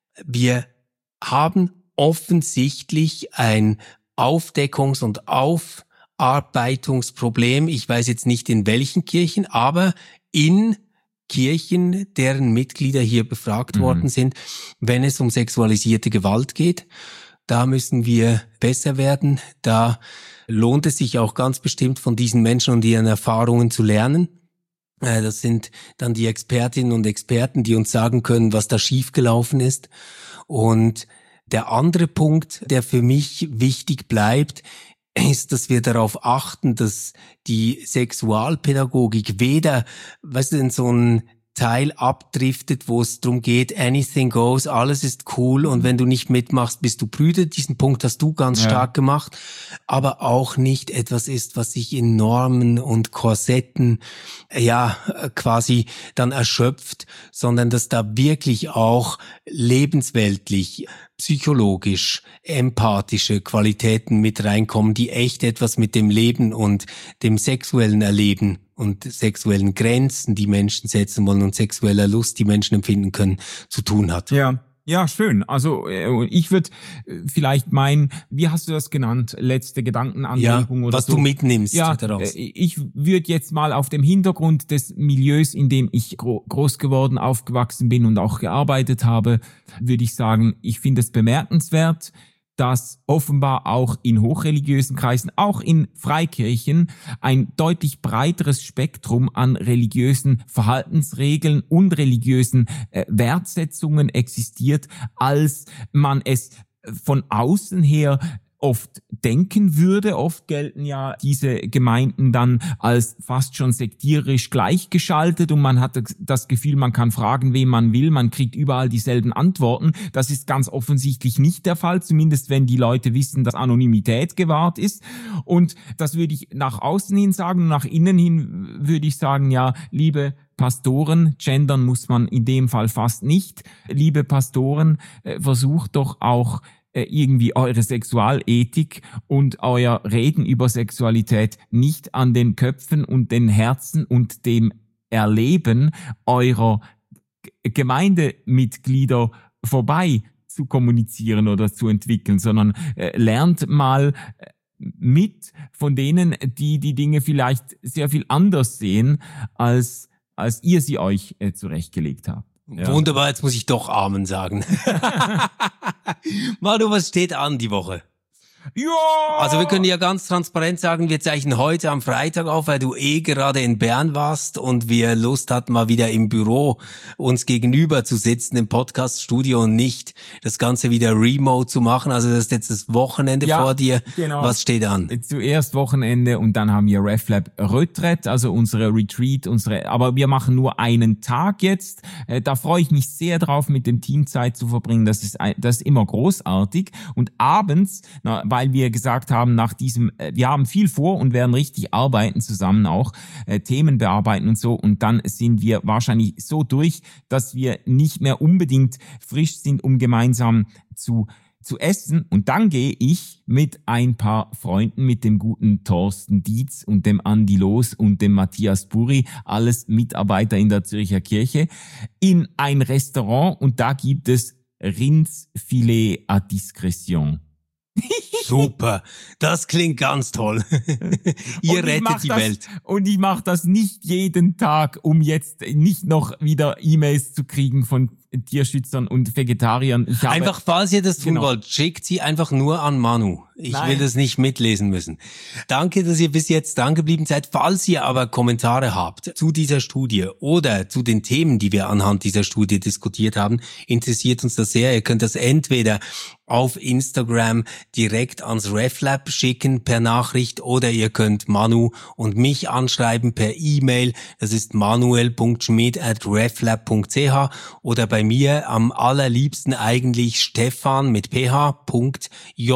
wir haben offensichtlich ein Aufdeckungs- und Auf Arbeitungsproblem. Ich weiß jetzt nicht in welchen Kirchen, aber in Kirchen, deren Mitglieder hier befragt mhm. worden sind, wenn es um sexualisierte Gewalt geht. Da müssen wir besser werden. Da lohnt es sich auch ganz bestimmt von diesen Menschen und ihren Erfahrungen zu lernen. Das sind dann die Expertinnen und Experten, die uns sagen können, was da schiefgelaufen ist. Und der andere Punkt, der für mich wichtig bleibt, ist, dass wir darauf achten, dass die Sexualpädagogik weder, weißt du, in so ein Teil abdriftet, wo es darum geht, anything goes, alles ist cool und wenn du nicht mitmachst, bist du prüde. Diesen Punkt hast du ganz ja. stark gemacht, aber auch nicht etwas ist, was sich in Normen und Korsetten ja quasi dann erschöpft, sondern dass da wirklich auch lebensweltlich, psychologisch, empathische Qualitäten mit reinkommen, die echt etwas mit dem Leben und dem sexuellen Erleben und sexuellen Grenzen, die Menschen setzen wollen und sexueller Lust, die Menschen empfinden können, zu tun hat. Ja, ja, schön. Also ich würde vielleicht meinen, wie hast du das genannt, letzte Gedankenanregung ja, oder was so. du mitnimmst ja, daraus. Ich würde jetzt mal auf dem Hintergrund des Milieus, in dem ich gro- groß geworden, aufgewachsen bin und auch gearbeitet habe, würde ich sagen, ich finde es bemerkenswert, dass offenbar auch in hochreligiösen Kreisen, auch in Freikirchen, ein deutlich breiteres Spektrum an religiösen Verhaltensregeln und religiösen äh, Wertsetzungen existiert, als man es von außen her oft denken würde. Oft gelten ja diese Gemeinden dann als fast schon sektierisch gleichgeschaltet und man hat das Gefühl, man kann fragen, wen man will, man kriegt überall dieselben Antworten. Das ist ganz offensichtlich nicht der Fall, zumindest wenn die Leute wissen, dass Anonymität gewahrt ist. Und das würde ich nach außen hin sagen, nach innen hin würde ich sagen, ja, liebe Pastoren, gendern muss man in dem Fall fast nicht. Liebe Pastoren, versucht doch auch irgendwie eure Sexualethik und euer Reden über Sexualität nicht an den Köpfen und den Herzen und dem Erleben eurer Gemeindemitglieder vorbei zu kommunizieren oder zu entwickeln, sondern äh, lernt mal mit von denen, die die Dinge vielleicht sehr viel anders sehen, als, als ihr sie euch äh, zurechtgelegt habt. Ja. Wunderbar, jetzt muss ich doch Amen sagen. Manu, was steht an die Woche? Ja! Also wir können ja ganz transparent sagen, wir zeichnen heute am Freitag auf, weil du eh gerade in Bern warst und wir Lust hatten, mal wieder im Büro uns gegenüber zu sitzen im Podcaststudio und nicht das Ganze wieder remote zu machen. Also das ist jetzt das Wochenende ja, vor dir. Genau. Was steht an? Zuerst Wochenende und dann haben wir RefLab Retreat, also unsere Retreat, unsere. Aber wir machen nur einen Tag jetzt. Da freue ich mich sehr drauf, mit dem Team Zeit zu verbringen. Das ist, das ist immer großartig. Und abends, na, weil wir gesagt haben, nach diesem, wir haben viel vor und werden richtig arbeiten zusammen auch, äh, Themen bearbeiten und so, und dann sind wir wahrscheinlich so durch, dass wir nicht mehr unbedingt frisch sind, um gemeinsam zu zu essen und dann gehe ich mit ein paar Freunden, mit dem guten Thorsten Dietz und dem Andi Loos und dem Matthias Buri, alles Mitarbeiter in der Zürcher Kirche, in ein Restaurant und da gibt es Rindsfilet à discrétion. Super, das klingt ganz toll. Ihr rettet die das, Welt. Und ich mache das nicht jeden Tag, um jetzt nicht noch wieder E-Mails zu kriegen von Tierschützern und Vegetariern. Ich habe, einfach, falls ihr das tun genau. wollt, schickt sie einfach nur an Manu. Ich Nein. will das nicht mitlesen müssen. Danke, dass ihr bis jetzt dran geblieben seid. Falls ihr aber Kommentare habt zu dieser Studie oder zu den Themen, die wir anhand dieser Studie diskutiert haben, interessiert uns das sehr. Ihr könnt das entweder auf Instagram direkt ans RefLab schicken per Nachricht oder ihr könnt Manu und mich anschreiben per E-Mail. Das ist manuel punkt schmid at reflab punkt c h oder bei mir am allerliebsten eigentlich Stefan mit ph punkt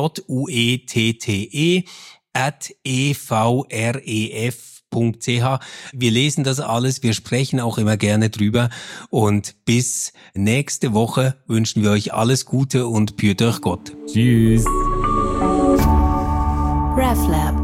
juette at evref punkt c h. Wir lesen das alles, wir sprechen auch immer gerne drüber und bis nächste Woche wünschen wir euch alles Gute und püt euch Gott. Tschüss. RefLab